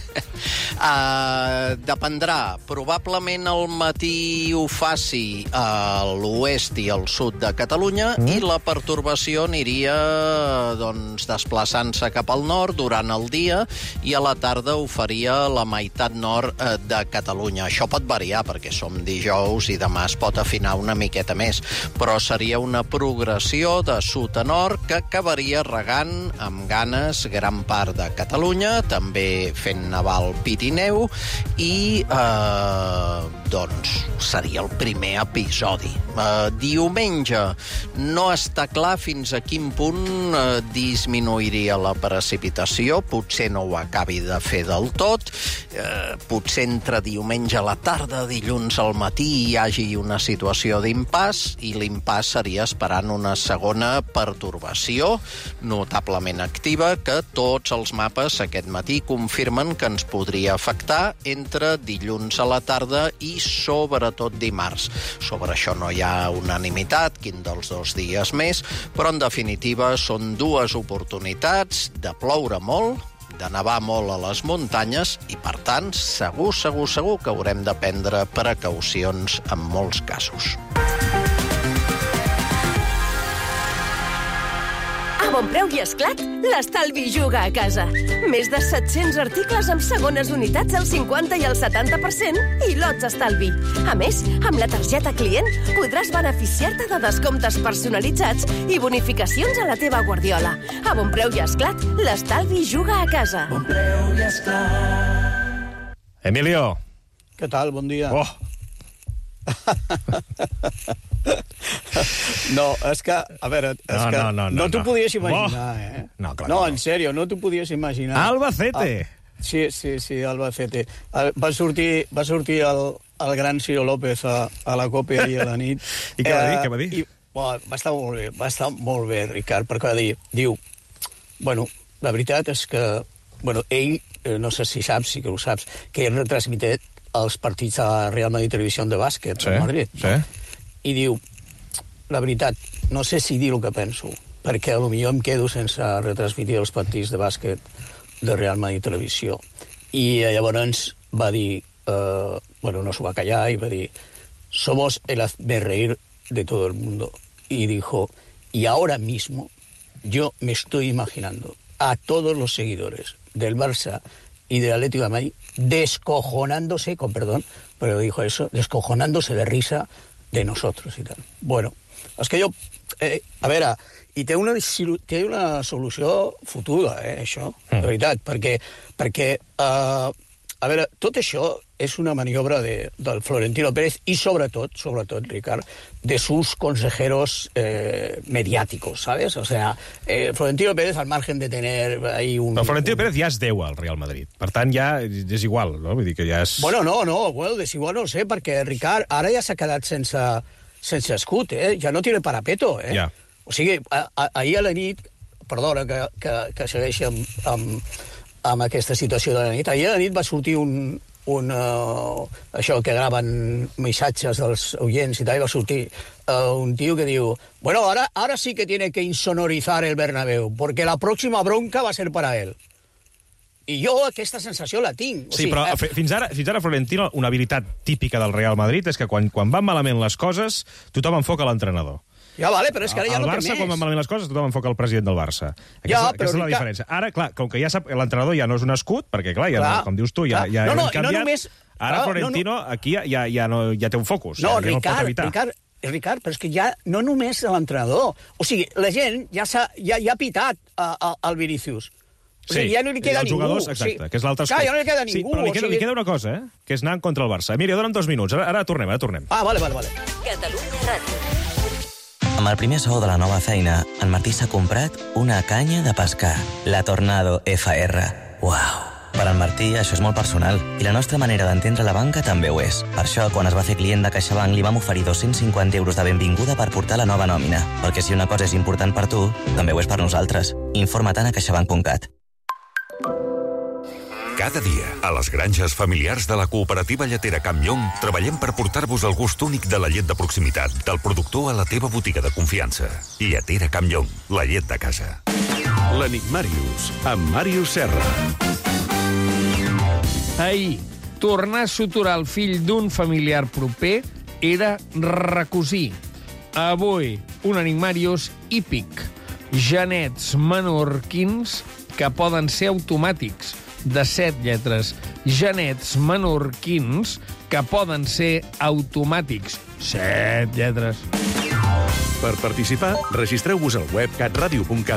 Dependrà. Probablement al matí ho faci a l'oest i al sud de Catalunya i la pertorbació aniria desplaçant-se cap al nord durant el dia i a la tarda ho faria a la meitat nord de Catalunya. Això pot variar perquè som dijous i demà es pot afinar una miqueta més, però seria una progressió de sud a nord que acabaria regant amb ganes gran part de Catalunya, també fent nevar el Pirineu Pirineu i doncs seria el primer episodi. Diumenge no està clar fins a quin punt disminuiria la precipitació, potser no ho acabi de fer del tot, potser entre diumenge a la tarda, dilluns al matí hi hagi una situació d'impàs i l'impàs seria esperant una segona pertorbació notablement activa que tots els mapes aquest matí confirmen que ens podria afectar entre dilluns a la tarda i sobretot dimarts. Sobre això no hi ha unanimitat, quin dels dos dies més, però en definitiva són dues oportunitats de ploure molt, de nevar molt a les muntanyes i, per tant, segur que haurem de prendre precaucions en molts casos. A Bonpreu i Esclat, l'estalvi juga a casa. Més de 700 articles amb segones unitats al 50 i al 70% i lots estalvi. A més, amb la targeta client podràs beneficiar-te de descomptes personalitzats i bonificacions a la teva guardiola. A Bonpreu i Esclat, l'estalvi juga a casa. Bonpreu i Esclat. Emilio. Què tal? Bon dia. Oh. No, és que, a veure, no t'ho podies imaginar, No, clar. No, en sèrio, no t'ho podies imaginar. Albacete! Sí, Albacete. Va sortir el gran Ciro López a la COPE ahir a la nit. I què va dir? Va estar molt bé, Ricard, perquè va dir, diu, la veritat és que, ell, no sé si saps, sí que ho saps, que ell retransmitet els partits a Real Madrid Televisió de bàsquet a Madrid. I diu, la veritat, no sé si dir el que penso, perquè potser em quedo sense retransmitir els partits de bàsquet de Real Madrid Televisió. I llavors va dir, no s'ho va callar, i va dir, somos el hazmerreír de todo el mundo. Y dijo, y ahora mismo yo me estoy imaginando a todos los seguidores del Barça y del Atlético de Madrid descojonándose, con perdón, pero dijo eso, descojonándose de risa de nosotros y tal. Bueno, és que jo... a veure, i té una solució futura, això, de veritat, perquè a veure, tot això és una maniobra del Florentino Pérez y sobretot, Ricard, de sus consejeros mediáticos, ¿sabes? O sea, Florentino Pérez, al margen de tener ahí un... Però Florentino Pérez ja és Déu al Real Madrid. Per tant, ja és igual, no? Vull dir que ja és... Bueno, desigual no ho sé, perquè Ricard ara ja s'ha quedat sense escut, ja no tiene parapeto, Ja. O sigui, ahir a la nit, perdona que segueixi amb aquesta situació de la nit, ahir a la nit va sortir això que graven missatges dels oients i tal, va sortir un tio que diu, bueno, ahora sí que tiene que insonorizar el Bernabéu, porque la próxima bronca va a ser para él. I jo aquesta sensació la tinc. Sí, però fins ara, Florentino, una habilitat típica del Real Madrid és que quan van malament les coses, tothom enfoca l'entrenador. Ja, vale, però és que ara ja no té més. Al Barça, quan van malament les coses, tothom enfoca el president del Barça. Aquesta és la diferència. Ara, clar, com que ja sap, l'entrenador ja no és un escut, perquè, clar, com dius tu, ja hem canviat. Ara Florentino aquí ja té un focus. No, Ricard, però és que ja no només l'entrenador. O sigui, la gent ja ha pitat al Vinícius. O sigui, ja no li queda ningú. Jugadors, exacte, que és l'altre escut. Ja no li queda ningú. Sí, però li queda una cosa, que és anar contra el Barça. Emilio, dona'm 2 minuts. Ara tornem. Vale. Catalunya Ràdio. Amb el primer sou de la nova feina, en Martí s'ha comprat una canya de pescar, la Tornado FR. Uau! Per en Martí, això és molt personal, i la nostra manera d'entendre la banca també ho és. Per això, quan es va fer client de CaixaBank, li vam oferir 250 euros de benvinguda per portar la nova nòmina. Perquè si una cosa és important per tu, també ho és per nosaltres. Informa't a caixabank.cat. Cada dia, a les granges familiars de la cooperativa lletera Camp Llong, treballem per portar-vos el gust únic de la llet de proximitat, del productor a la teva botiga de confiança. Lletera Camp Llong, la llet de casa. L'Enigmàrius, amb Màrius Serra. Ahir, tornar a suturar el fill d'un familiar proper era recosir. Avui, un Enigmàrius hípic. Genets menorquins que poden ser automàtics, de 7 lletres. Genets menorquins que poden ser automàtics. 7 lletres. Per participar, registreu-vos al web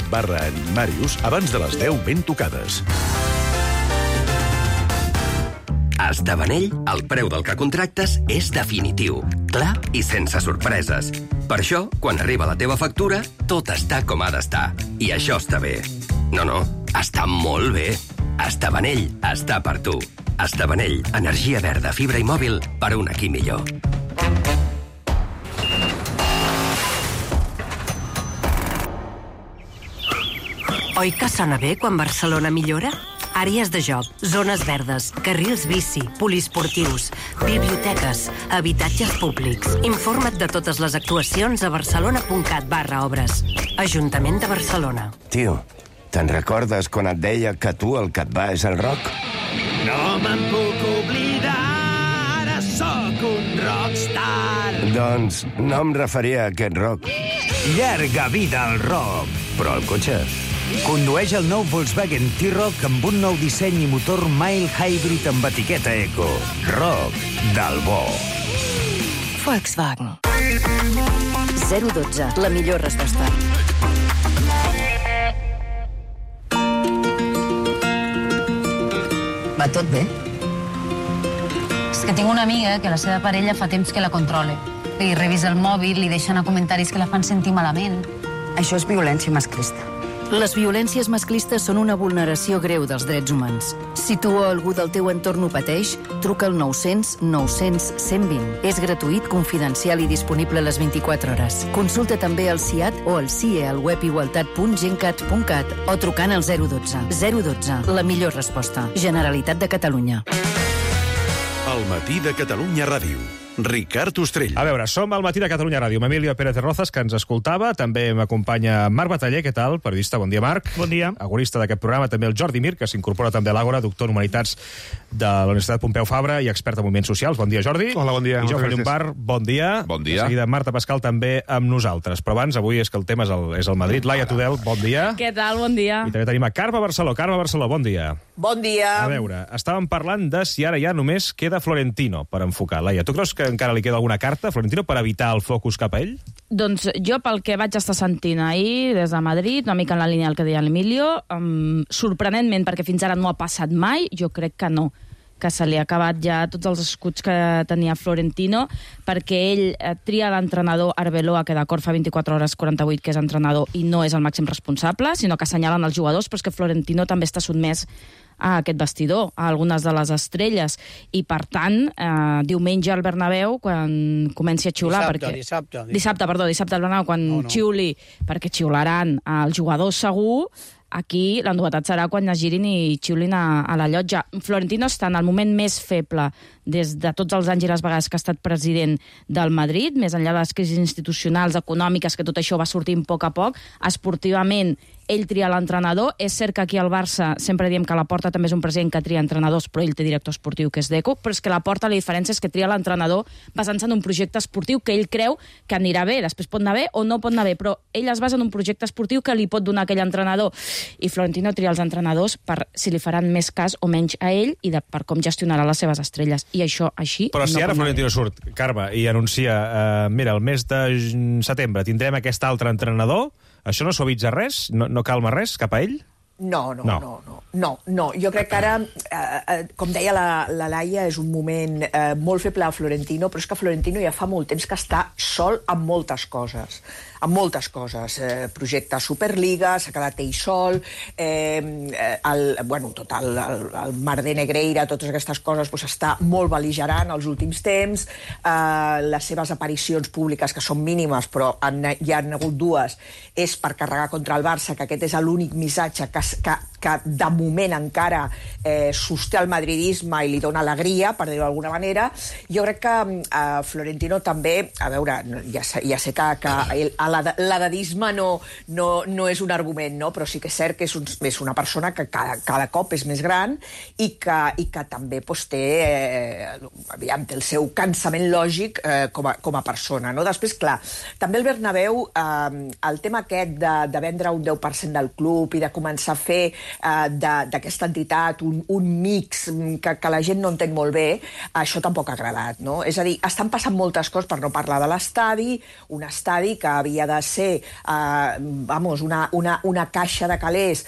catradio.cat/enigmàrius abans de les 10 ben tocades. A Estabanell, el preu del que contractes és definitiu, clar i sense sorpreses. Per això, quan arriba la teva factura, tot està com ha d'estar. I això està bé. No, està molt bé. Estabanell està per tu. Estabanell, energia verda, fibra i mòbil per un aquí millor. Oi que sona bé quan Barcelona millora? Àrees de joc, zones verdes, carrils bici, poliesportius, biblioteques, habitatges públics. Informa't de totes les actuacions a barcelona.cat/obres. Ajuntament de Barcelona. Tio, te'n recordes quan et deia que tu el que et va és el rock? No me'n puc oblidar, ara sóc un rockstar. Doncs no em referia a aquest rock. Llarga vida al rock. Però el cotxe... Condueix el nou Volkswagen T-Roc amb un nou disseny i motor mild hybrid amb etiqueta eco. Rock del bo. Volkswagen. 012, la millor resposta. Va tot bé? És que tinc una amiga que la seva parella fa temps que la controla. Li revisa el mòbil, li deixa anar comentaris que la fan sentir malament. Això és violència masclista. Les violències masclistes són una vulneració greu dels drets humans. Si tu o algú del teu entorn ho pateix, truca al 900 900 120. És gratuït, confidencial i disponible a les 24 hores. Consulta també el CIAT o el CIE al web igualtat.gencat.cat o trucant al 012. 012, la millor resposta. Generalitat de Catalunya. El matí de Catalunya Ràdio. Ricard Ostrell. A veure, som al matí de Catalunya Ràdio. Amb Emilio Pérez de Rozas, que ens escoltava. També m'acompanya Marc Bataller, què tal? Periodista, bon dia, Marc. Bon dia. Agorista d'aquest programa. També el Jordi Mir, que s'incorpora també a l'Àgora, doctor en Humanitats de la Universitat Pompeu Fabra i expert en moviments socials. Bon dia, Jordi. Hola, bon dia. I Jaume Llombard, bon dia. Bon dia. De seguida, Marta Pascal també amb nosaltres. Però abans, avui és que el tema és el Madrid. Laia Tudel, bon dia. Què tal? Bon dia. I també tenim a Carme Barceló. Carme Barceló, bon dia. Bon dia. A veure, estàvem parlant de si ara ja només queda Florentino per enfocar. Laia, tu creus que encara li queda alguna carta a Florentino per evitar el focus cap a ell? Doncs jo, pel que vaig estar sentint ahir des de Madrid, una mica en la línia del que deia l'Emilio, sorprenentment, perquè fins ara no ha passat mai, jo crec que no, que se li ha acabat ja tots els escuts que tenia Florentino, perquè ell tria l'entrenador Arbeloa, que d'acord fa 24 hores 48 que és entrenador i no és el màxim responsable, sinó que assenyalen els jugadors, però és que Florentino també està sotmès a aquest vestidor, a algunes de les estrelles, i per tant, diumenge al Bernabéu, quan comenci a xiular... Dissabte al Bernabéu, quan xiuli, perquè xiularan els jugadors segur, aquí la novetat serà quan es girin i xiulin a la llotja. Florentino està en el moment més feble des de tots els anys i les vegades que ha estat president del Madrid, més enllà de les crisis institucionals, econòmiques, que tot això va sortint a poc, esportivament ell tria l'entrenador. És cert que aquí al Barça sempre diem que Laporta també és un president que tria entrenadors, però ell té director esportiu, que és Deco, però és que Laporta la diferència és que tria l'entrenador basant-se en un projecte esportiu que ell creu que anirà bé, després pot anar bé o no pot anar bé, però ell es basa en un projecte esportiu que li pot donar aquell entrenador, i Florentino tria els entrenadors per si li faran més cas o menys a ell i per com gestionarà les seves estrelles, i això així... Però si ara Florentino surt, Carme, i anuncia mira, el mes de setembre tindrem aquest altre entrenador, això no suavitza res? No calma res cap a ell? No. Jo crec que ara, com deia la Laia, és un moment molt feble a Florentino, però és que Florentino ja fa molt temps que està sol amb moltes coses. Projecte Superliga, s'ha quedat ell sol, tot el Mar de Negreira, totes aquestes coses, està molt bel·ligerant els últims temps, les seves aparicions públiques, que són mínimes, però hi ha hagut dues, és per carregar contra el Barça, que aquest és l'únic missatge que de moment encara sosté el madridisme i li dona alegria, per dir-ho d'alguna manera. Jo crec que Florentino també, a veure, ja sé que l'edadisme no és un argument, no? Però sí que és cert que és una persona que cada cop és més gran i que també té el seu cansament lògic com a persona, no? Després, clar, també el Bernabéu, el tema aquest de vendre un 10% del club i de començar a fer d'aquesta entitat, un mix que la gent no entén molt bé, això tampoc ha agradat, no? És a dir, estan passant moltes coses, per no parlar de l'estadi, un estadi que havia de ser una caixa de calés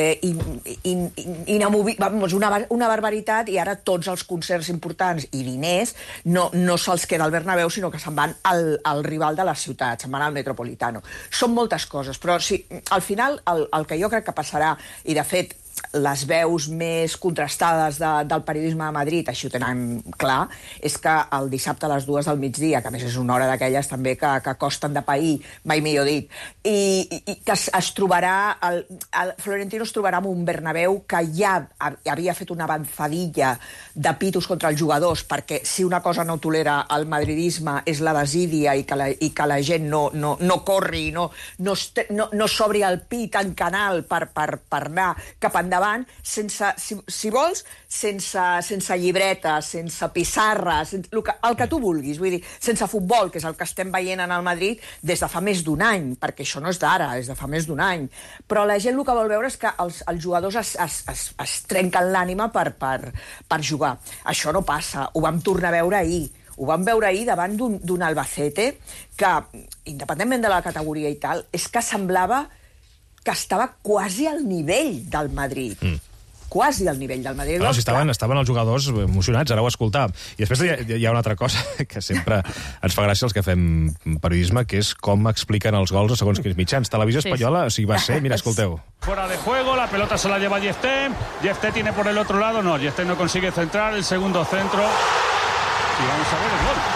una barbaritat, i ara tots els concerts importants i diners no se'ls queda al Bernabéu, sinó que se'n van al rival de la ciutat, se'n van al Metropolitano. Són moltes coses, però sí, al final el que jo crec que passarà, i de fet les veus més contrastades del periodisme de Madrid així ho tenen clar, és que el dissabte a les 2 del migdia, que a més és una hora d'aquelles també que costen de pair, mai millor dit, i que es trobarà, Florentino es trobarà amb un Bernabéu que ja havia fet una avançadilla de pitos contra els jugadors, perquè si una cosa no tolera el madridisme és la desídia i que la gent no corri, no s'obri el pit en canal per anar cap endavant, si vols, sense llibretes, sense pissarres, el que tu vulguis, vull dir, sense futbol, que és el que estem veient en el Madrid des de fa més d'un any, perquè això no és d'ara, és de fa més d'un any. Però la gent el que vol veure és que els jugadors es trenquen l'ànima per jugar. Això no passa, ho vam tornar a veure ahir. Ho vam veure ahir davant d'un Albacete que, independentment de la categoria i tal, és que semblava que estava quasi al nivell del Madrid. Quasi al nivell del Madrid. No, si estaven els jugadors emocionats, ara ho escoltàvem. I després hi ha una altra cosa que sempre ens fa gràcia els que fem periodisme, que és com expliquen els gols a segons quins mitjans. Televisió Espanyola, o sigui, va ser... Mira, escolteu. Fuera de juego, la pelota se la lleva Yeftem. Yeftem tiene por el otro lado, no, Yeftem no consigue centrar, el segundo centro. Y vamos a ver el gol.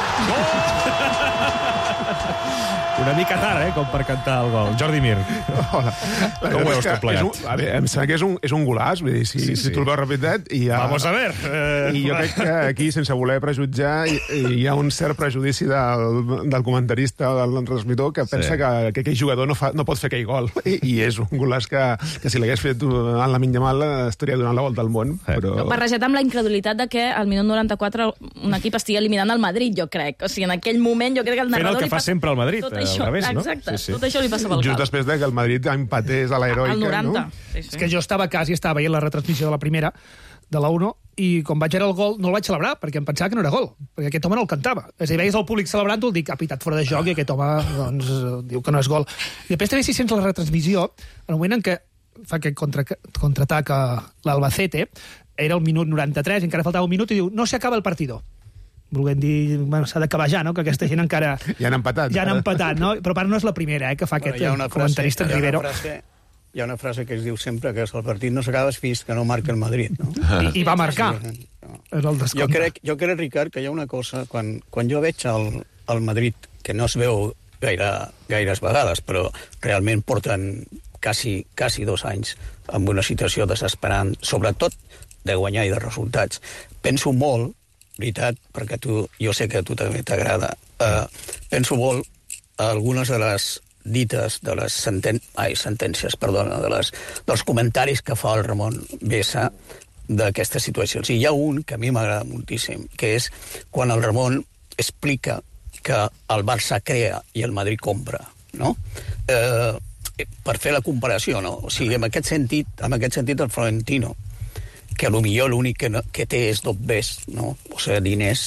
Una mica tard, com per cantar el gol. Jordi Mir. Hola. Com ho veus tot plegat? Em sembla que és un golaç, vull dir, si tu el veus repetit... Vamos a ver. I jo crec que aquí, sense voler prejutjar, hi ha un cert prejudici del comentarista o del transmissor que pensa que aquell jugador no pot fer aquell gol. I és un golaç que si l'hagués fet en la Yamal estaria donant la volta al món. Barrejat amb la incredulitat de que al minut 94 un equip estigui eliminant el Madrid, jo crec. O sigui, en aquell moment jo crec que el narrador... Fent el que fa sempre el Madrid. Exacte, tot això li passava al cap. Just després que el Madrid empatés a l'Heroica. Al 90. No? Sí. És que jo estava veient la retransmissió de la primera, de la 1, i quan vaig veure el gol no el vaig celebrar, perquè em pensava que no era gol, perquè aquest home no el cantava. És a dir, veies el públic celebrant-ho, dic, ha pitat fora de joc, i aquest home doncs, diu que no és gol. I després també, si sents la retransmissió, en el moment en què fa aquest contraatac a l'Albacete, era el minut 93, encara faltava un minut, i diu, no s'acaba el partidor. Volguem dir, bueno, s'ha d'acabar ja, no? Que aquesta gent encara... Ja han empatat. No? Però part no és la primera, que fa aquest comentarista en Rivero. Hi ha una frase que es diu sempre que el partit no s'acaba fins que no marca el Madrid, no? I va marcar. És el descompte. Jo crec, Ricard, que hi ha una cosa... Quan jo veig el Madrid, que no es veu gaires vegades, però realment porten quasi 2 anys amb una situació desesperant, sobretot de guanyar i de resultats. Penso molt, veritat, perquè jo sé que a tu també t'agrada, penso molt a algunes de les dites, de les sentències, perdona, dels comentaris que fa el Ramon Bessa d'aquestes situacions. I hi ha un que a mi m'agrada moltíssim, que és quan el Ramon explica que el Barça crea i el Madrid compra, no? Per fer la comparació, no? O sigui, en aquest sentit el Florentino, que potser l'únic que té és dobbers, no? O sigui, diners,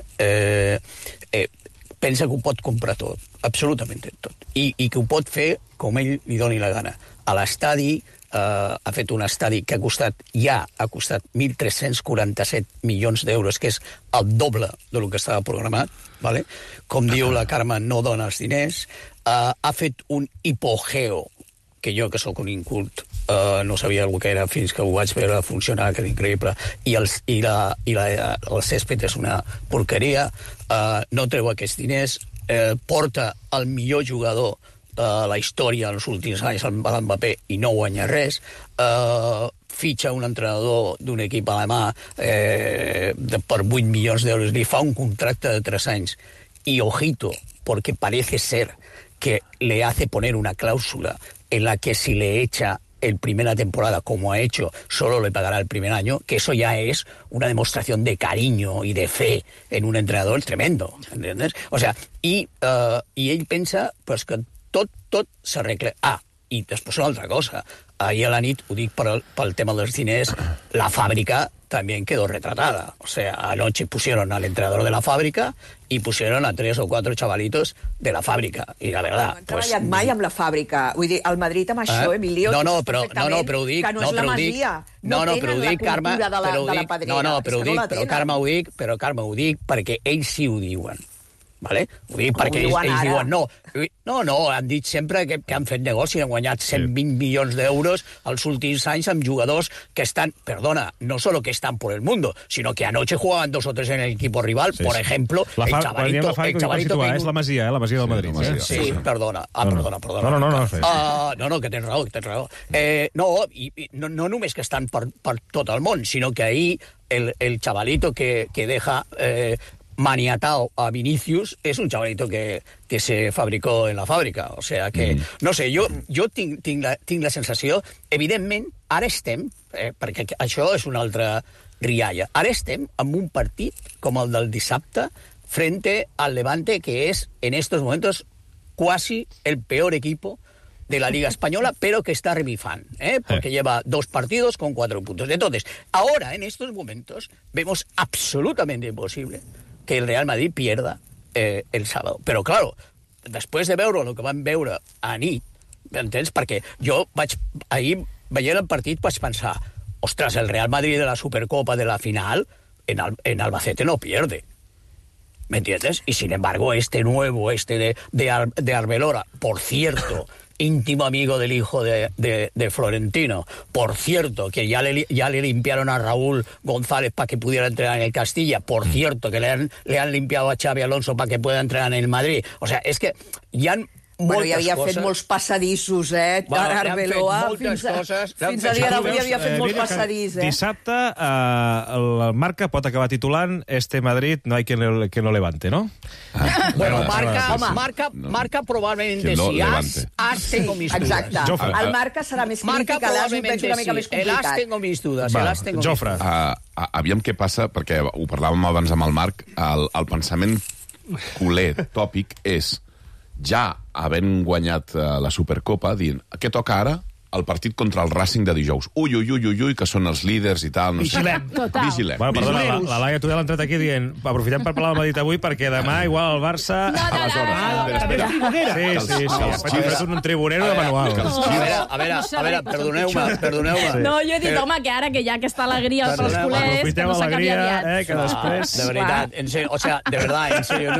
pensa que ho pot comprar tot, absolutament tot. I que ho pot fer com ell li doni la gana. A l'estadi, ha fet un estadi que ha costat 1.347 milions d'euros, que és el doble del que estava programat, ¿vale? Com diu la Carme, no dona els diners. Ha fet un hipogeo, que jo, que sóc un incult, no sabia el que era fins que ho vaig veure funcionar, que era increïble, i el césped és una porqueria, no treu aquests diners, porta el millor jugador de la història en els últims anys, el Mbappé, i no guanya res, fitxa un entrenador d'un equip alemà per 8 milions d'euros, li fa un contracte de 3 anys, i ojito, porque parece ser que le hace poner una cláusula en la que si le echa en primera temporada, como ha hecho, solo le pagará el primer año, que eso ya es una demostración de cariño y de fe en un entrenador tremendo, ¿entiendes? O sea, y ell pensa pues, que tot s'arregla. I després una altra cosa. Ahir a la nit, ho dic pel tema dels diners, la fàbrica también quedó retratada. O sea, anoche pusieron al entrenador de la fábrica y pusieron a 3 o 4 chavalitos de la fábrica. I la verdad... No han treballat mai amb la fàbrica. Vull dir, el Madrid amb això, Emilio, però ho dic... que no és la Masia. No tenen la cultura de la pedrera. Però, Carme, ho dic perquè ells sí ho diuen. Vale? Ho dic perquè ells diuen no, han dit sempre que han fet negoci, han guanyat 120 milions d'euros els últims anys amb jugadors que están, perdona, no solo que están por el mundo, sino que anoche jugaban 2 o 3 en el equipo rival, por ejemplo, el chavalito que... És la Masia, la Masia del Madrid. Sí, perdona. No, que tens raó. No només que estan per tot el món, sinó que ahir el chavalito que deja... maniatado a Vinicius es un chavalito que se fabricó en la fàbrica. O sea que, no sé, jo tinc la sensació, evidentment, ara estem, perquè això és una altra rialla, ara estem en un partit com el del dissabte frente al Levante, que es en estos momentos quasi el peor equipo de la Liga Española, pero que está revifando, porque lleva 2 partidos con 4 puntos. Entonces, ahora, en estos momentos, vemos absolutamente imposible que el Real Madrid pierda el sábado. Però, claro, després de veure el que vam veure a nit, m'entens? Perquè jo ahir, veient el partit, vaig pensar, ostres, el Real Madrid de la Supercopa de la final en Albacete no pierde. ¿Me entiendes? Y sin embargo, este nuevo, de Arbeloa, por cierto... íntimo amigo del hijo de Florentino. Por cierto, que ya le limpiaron a Raúl González para que pudiera entrenar en el Castilla. Por cierto, que le han limpiado a Xavi Alonso para que pueda entrenar en el Madrid. O sea, es que hi ha moltes havia coses... fet molts passadissos, Arbeloa. Fins a dia d'avui havia fet molt passadís, Dissabte, el Marca pot acabar titulant este Madrid no hay que no levante, ¿no? Bueno, Marca probablemente sí. As tengo mis dudas. Exacte. El Marca serà més crític, l'As ho veig una mica més complicat. L'As tengo mis dudas. Jofre. Aviam què passa, perquè ho parlàvem abans amb el Marc, el pensament culer tòpic és ja havent guanyat la Supercopa, dient, què toca ara? El partit contra el Racing de dijous. Ui, que són els líders i tal. No Vigilem. Total. Vigilem. Bueno, perdona, la Laia Tudela ha entrat aquí dient aprofitem per parlar del Madrid avui perquè demà igual el Barça... Aleshores, Sí. He fet un tribunero de manual. A veure, perdoneu-me. No, jo he dit, home, que ara que hi ha aquesta alegria pels culers, que no s'acabi aviat. Que després... De veritat, en serio, o sea, de verdad, en serio,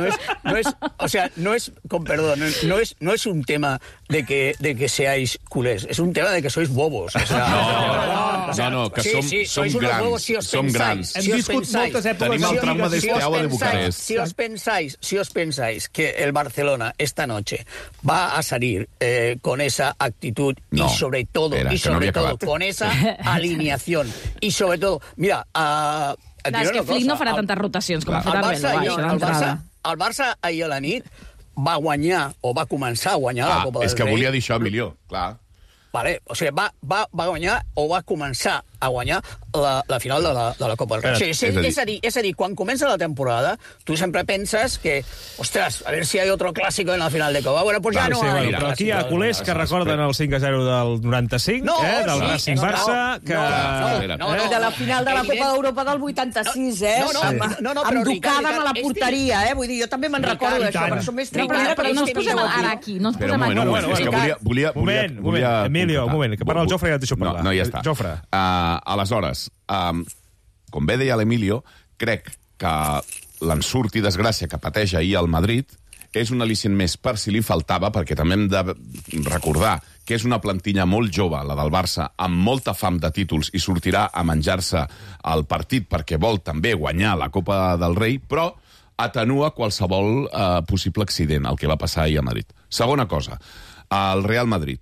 no es un tema de que seáis culés, es un tema de que sois bobos. O sea, no, que som grans. Som grans. Hem viscut moltes èpoques. Tenim el trauma d'Esteaua de Bucarest. Si os pensáis que el Barcelona esta noche va a salir con esa actitud y sobre todo con esa alineación y sobre todo, mira, és que Flick no farà tantes rotacions com ha fet Arbeloa. El Barça ahir a la nit va guanyar, o va començar a guanyar la Copa del Rei. És que volia dir això, Emilio, clar. Vale, o sigui, va guanyar o va començar a guanyar la final de la Copa del Rei. O sigui, és a dir, quan comença la temporada, tu sempre penses que, ostres, a ver si hay otro clásico en la final de Copa. Bueno, pues ja no hay. Però aquí hi ha culers que recorden el 5-0 del 95, del Racing Barça, que... I de la final de la Copa d'Europa del 86, amb Ducada a la porteria, Vull dir, jo també me'n recordo d'això, però som més tribuners. Però no ens posem ara aquí, no ens posem aquí. És que volia... Emilio, un moment, que parla el Jofre i ja et deixo parlar. No, ja està. Jofre. Aleshores, com bé deia l'Emilio, crec que l'ensurt i desgràcia que pateix ahir el Madrid és un al·licient més per si li faltava, perquè també hem de recordar que és una plantilla molt jove, la del Barça, amb molta fam de títols, i sortirà a menjar-se el partit perquè vol també guanyar la Copa del Rei, però atenua qualsevol possible accident, el que va passar ahir a Madrid. Segona cosa, el Real Madrid.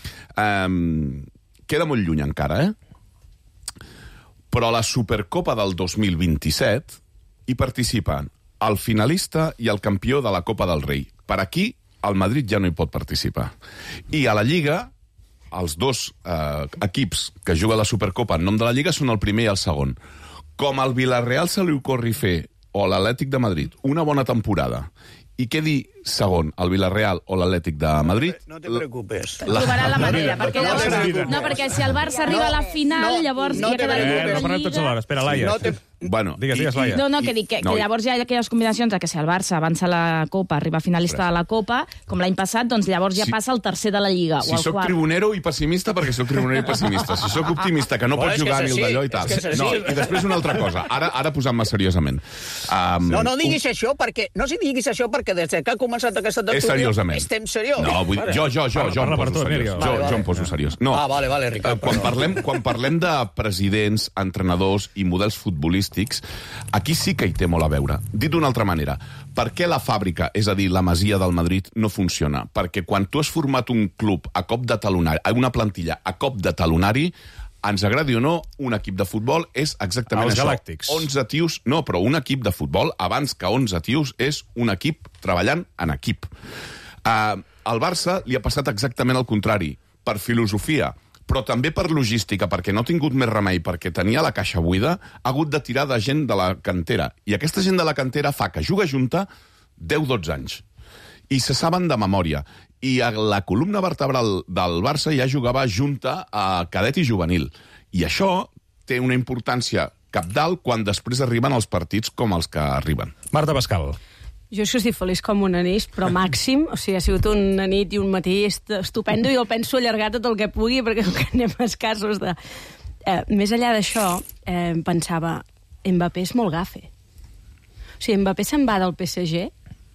Queda molt lluny encara, però a la Supercopa del 2027 hi participen el finalista i el campió de la Copa del Rei. Per aquí, el Madrid ja no hi pot participar. I a la Lliga, els dos equips que juguen la Supercopa en nom de la Lliga són el primer i el segon. Com al Villarreal se li ocorri fer, o l'Atlètic de Madrid, una bona temporada, i quedi segon el Villarreal o l'Atlètic de Madrid... No te preocupes. Trobarà la manera, perquè llavors... No, perquè si el Barça arriba a la final, llavors ja quedarà No parlem tots alhora. Espera, Laia. Bueno, digues, Laia. No, que dic que llavors hi ha aquelles combinacions que si el Barça avança a la Copa, arriba finalista de la Copa, com l'any passat, doncs llavors ja passa el tercer de la Lliga. Si sóc tribunero i pessimista, perquè sóc tribunero i pessimista. Si sóc optimista, que no pots jugar ni el d'allò i tal. No, i després una altra cosa. Ara posant-me seriosament. No diguis això, perquè des que ha començat aquesta tertúlia estem seriós. No, jo em poso seriós. No, vale, Ricard. Quan parlem de presidents, entrenadors i models futbolístics, aquí sí que hi té molt a veure. Dit d'una altra manera, per què la fàbrica, és a dir, la Masia del Madrid, no funciona? Perquè quan tu has format un club a cop de talonari, una plantilla a cop de talonari, ens agradi o no, un equip de futbol és exactament els això. Galàctics. 11 tios... No, però un equip de futbol, abans que 11 tios, és un equip treballant en equip. Al Barça li ha passat exactament el contrari, per filosofia, però també per logística, perquè no ha tingut més remei, perquè tenia la caixa buida, ha hagut de tirar de gent de la cantera. I aquesta gent de la cantera fa que juga junta 10-12 anys. I se saben de memòria. I a la columna vertebral del Barça ja jugava junta a cadet i juvenil. I això té una importància cabdal quan després arriben els partits com els que arriben. Marta Pascal. Jo és que estic feliç com un anís, però màxim. O sigui, ha sigut una nit i un matí estupendo i el penso allargar tot el que pugui perquè anem escassos de... Més enllà d'això, pensava, Mbappé és molt gafe. O sigui, Mbappé se'n va del PSG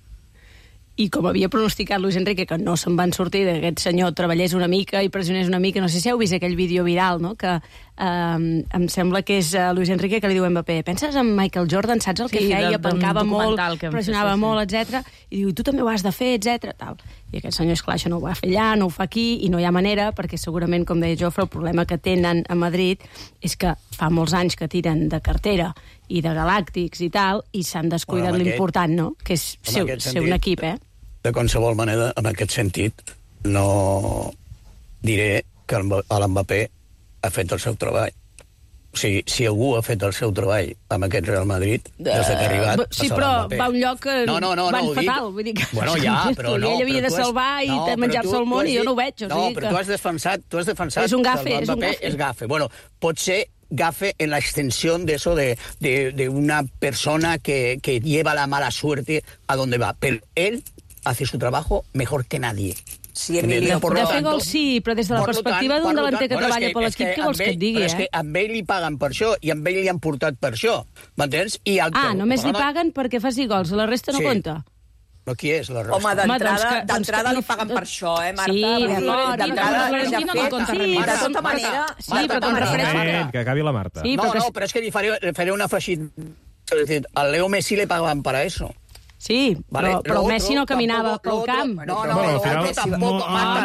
i com havia pronosticat Luis Enrique, que no se'n van sortir, d'aquest senyor treballés una mica i pressionés una mica, no sé si heu vist aquell vídeo viral, no?, que em sembla que és Luis Enrique que li diu a Mbappé, penses en Michael Jordan, saps el que feia, pencava molt, pressionava molt, etc. I diu, tu també ho has de fer, etc. Tal. I aquest senyor, esclar, això no ho va fer allà, no ho fa aquí, i no hi ha manera, perquè segurament, com deia Jofre, el problema que tenen a Madrid és que fa molts anys que tiren de cartera i de galàctics i tal, i s'han descuidat l'important, no?, que és ser un equip, De qualsevol manera, en aquest sentit, no diré que l'Mbappé ha fet el seu treball. O sigui, si algú ha fet el seu treball amb aquest Real Madrid, des que ha arribat... Sí, però va a un lloc que van fatal. Vull dir que... Bueno, ja, però no... Ell havia de salvar i menjar-se el món i jo no ho veig. No, però tu has defensat és un gafe, que l'Mbappé és gafe. Bueno, pot ser gafe en la extensión de eso de una persona que lleva la mala suerte a donde va. Pero él hace su trabajo mejor que nadie. Sí, de fer gol sí, però des de la perspectiva d'un delanter que treballa per l'equip, què vols que et digui, És que amb ell li paguen per això, i amb ell li han portat per això, m'entens? Només li paguen perquè faci gols, la resta no compta? Però qui és la resta? Home, d'entrada li paguen per això, Marta? Sí, d'acord. De tota manera... Sí, però com refereix... Que acabi la Marta. No, però és que li faré un afegit. Al Leo Messi le pagaban para eso. Sí, però Messi no caminava pel camp. No, tampoco.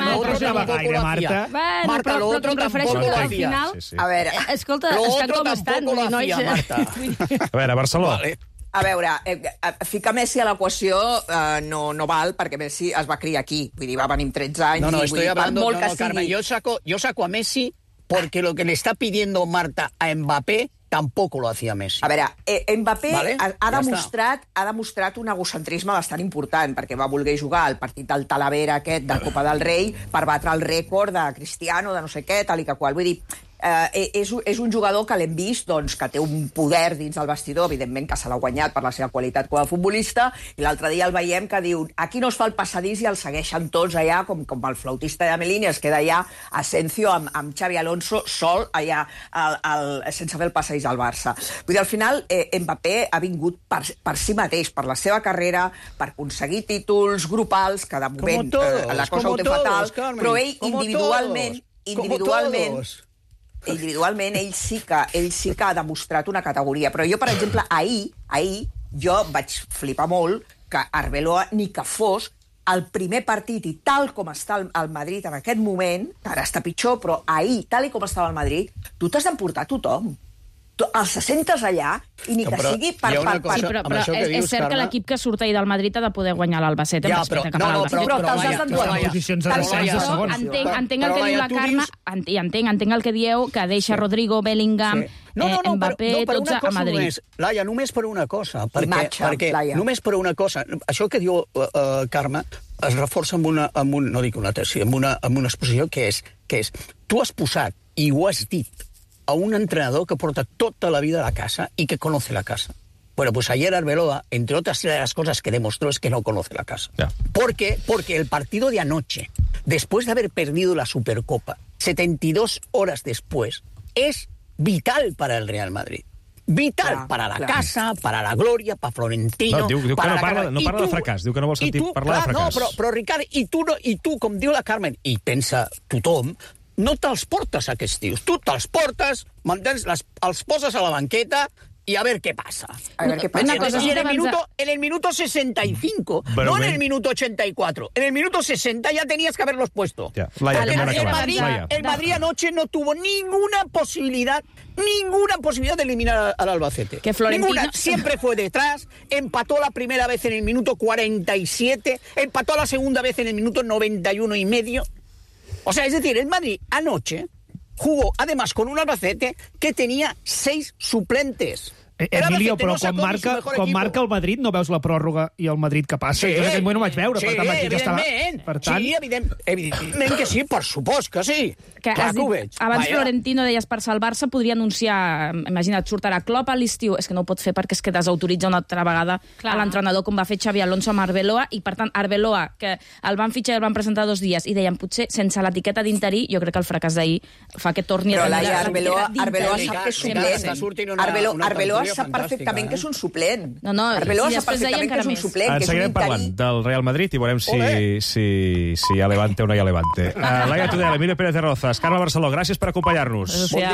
Marta, lo otro tampoco lo hacía. A veure, escolta, estan com estan, nois. A veure, Barcelona. A veure, ficar Messi a l'equació no val, perquè Messi es va criar aquí. Vull dir, va venir amb 13 anys. No, estoy hablando, Carmen, yo saco a Messi porque lo que le está pidiendo Marta a Mbappé tampoco lo hacía Messi. A veure, Mbappé ha demostrat un egocentrisme bastant important, perquè va voler jugar al partit del Talavera aquest de Copa del Rei per batre el rècord de Cristiano, de no sé què, tal i que qual. Vull dir, és un jugador que l'hem vist doncs, que té un poder dins del vestidor, evidentment que se l'ha guanyat per la seva qualitat com a futbolista, i l'altre dia el veiem que diu aquí no es fa el passadís i el segueixen tots allà, com el flautista de Melini, es queda allà Asensio amb Xavi Alonso sol allà sense fer el passadís al Barça. Vull dir, al final Mbappé ha vingut per si mateix, per la seva carrera, per aconseguir títols grupals, que de moment la cosa ho té fatal, però ell individualment ell sí que ha demostrat una categoria. Però jo, per exemple, ahir jo vaig flipar molt que Arbeloa ni que fos el primer partit, i tal com està el Madrid en aquest moment, que ara està pitjor, però ahir, tal com estava el Madrid, tu t'has d'emportar tothom. els 60 allà i ni que sigui per... Sí, però és cert que l'equip que surt ahir del Madrid ha de poder guanyar l'Albacete. Ja, però te'ls has d'enduar. Posicions de segons. Entenc el que diu la Carme, entenc el que dieu, que deixa Rodrigo, Bellingham, Mbappé, tots a Madrid. Laia, només per una cosa. Perquè només per una cosa. Això que diu Carme es reforça amb una exposició que és tu has posat, i ho has dit, a un entrenador que porta toda la vida a la casa y que conoce la casa. Bueno, pues ayer Arbeloa, entre otras de las cosas que demostró, es que no conoce la casa. Ya. ¿Por qué? Porque el partido de anoche, después de haber perdido la Supercopa, 72 horas después, es vital para el Real Madrid. Vital para la casa, para la gloria, para Florentino... No, diu que no parla de fracàs, diu que no vol sentir parlar de fracàs. No, però Ricard, i tu, com diu la Carmen, i pensa tothom, no te'ls portes, aquests tios. Tu te'ls portes, m'entens? Els poses a la banqueta y a ver qué pasa. A ver qué pasa. En el minuto 65, bueno, no en el minuto 84. En el minuto 60 ya tenías que haberlos puesto. Ya. Laia, el Madrid anoche no tuvo ninguna posibilidad de eliminar al Albacete. Que Florentino... Ninguna. Siempre fue detrás, empató la primera vez en el minuto 47, empató la segunda vez en el minuto 91 y medio. O sea, es decir, el Madrid anoche jugó además con un Albacete que tenía 6 suplentes. Emilio, però quan marca el Madrid no veus la pròrroga i el Madrid que passa. Jo en aquell moment no vaig veure, per tant vaig dir que estava... Sí, evidentment que sí, per supost que sí. Clar que ho veig. Abans Florentino deies, per salvar-se podria anunciar, imagina't, sortirà Klopp a l'estiu. És que no ho pot fer perquè és que desautoritza una altra vegada a l'entrenador, com va fer Xavi Alonso amb Arbeloa, i per tant, Arbeloa, que el van fitxar i el van presentar 2 dies, i deien, potser sense l'etiqueta d'interí, jo crec que el fracàs d'ahir fa que torni a tenir Arbeloa sap que és suplent. Arbeloa sap perfectament que és un suplent. Arbeloa sap perfectament que és un suplent. En seguirem parlant del Real Madrid i veurem si hi ha Levante o no hi ha Levante. Laia Tudela, Emilio Pérez de Rozas, Carme Barceló, gràcies per acompanyar-nos.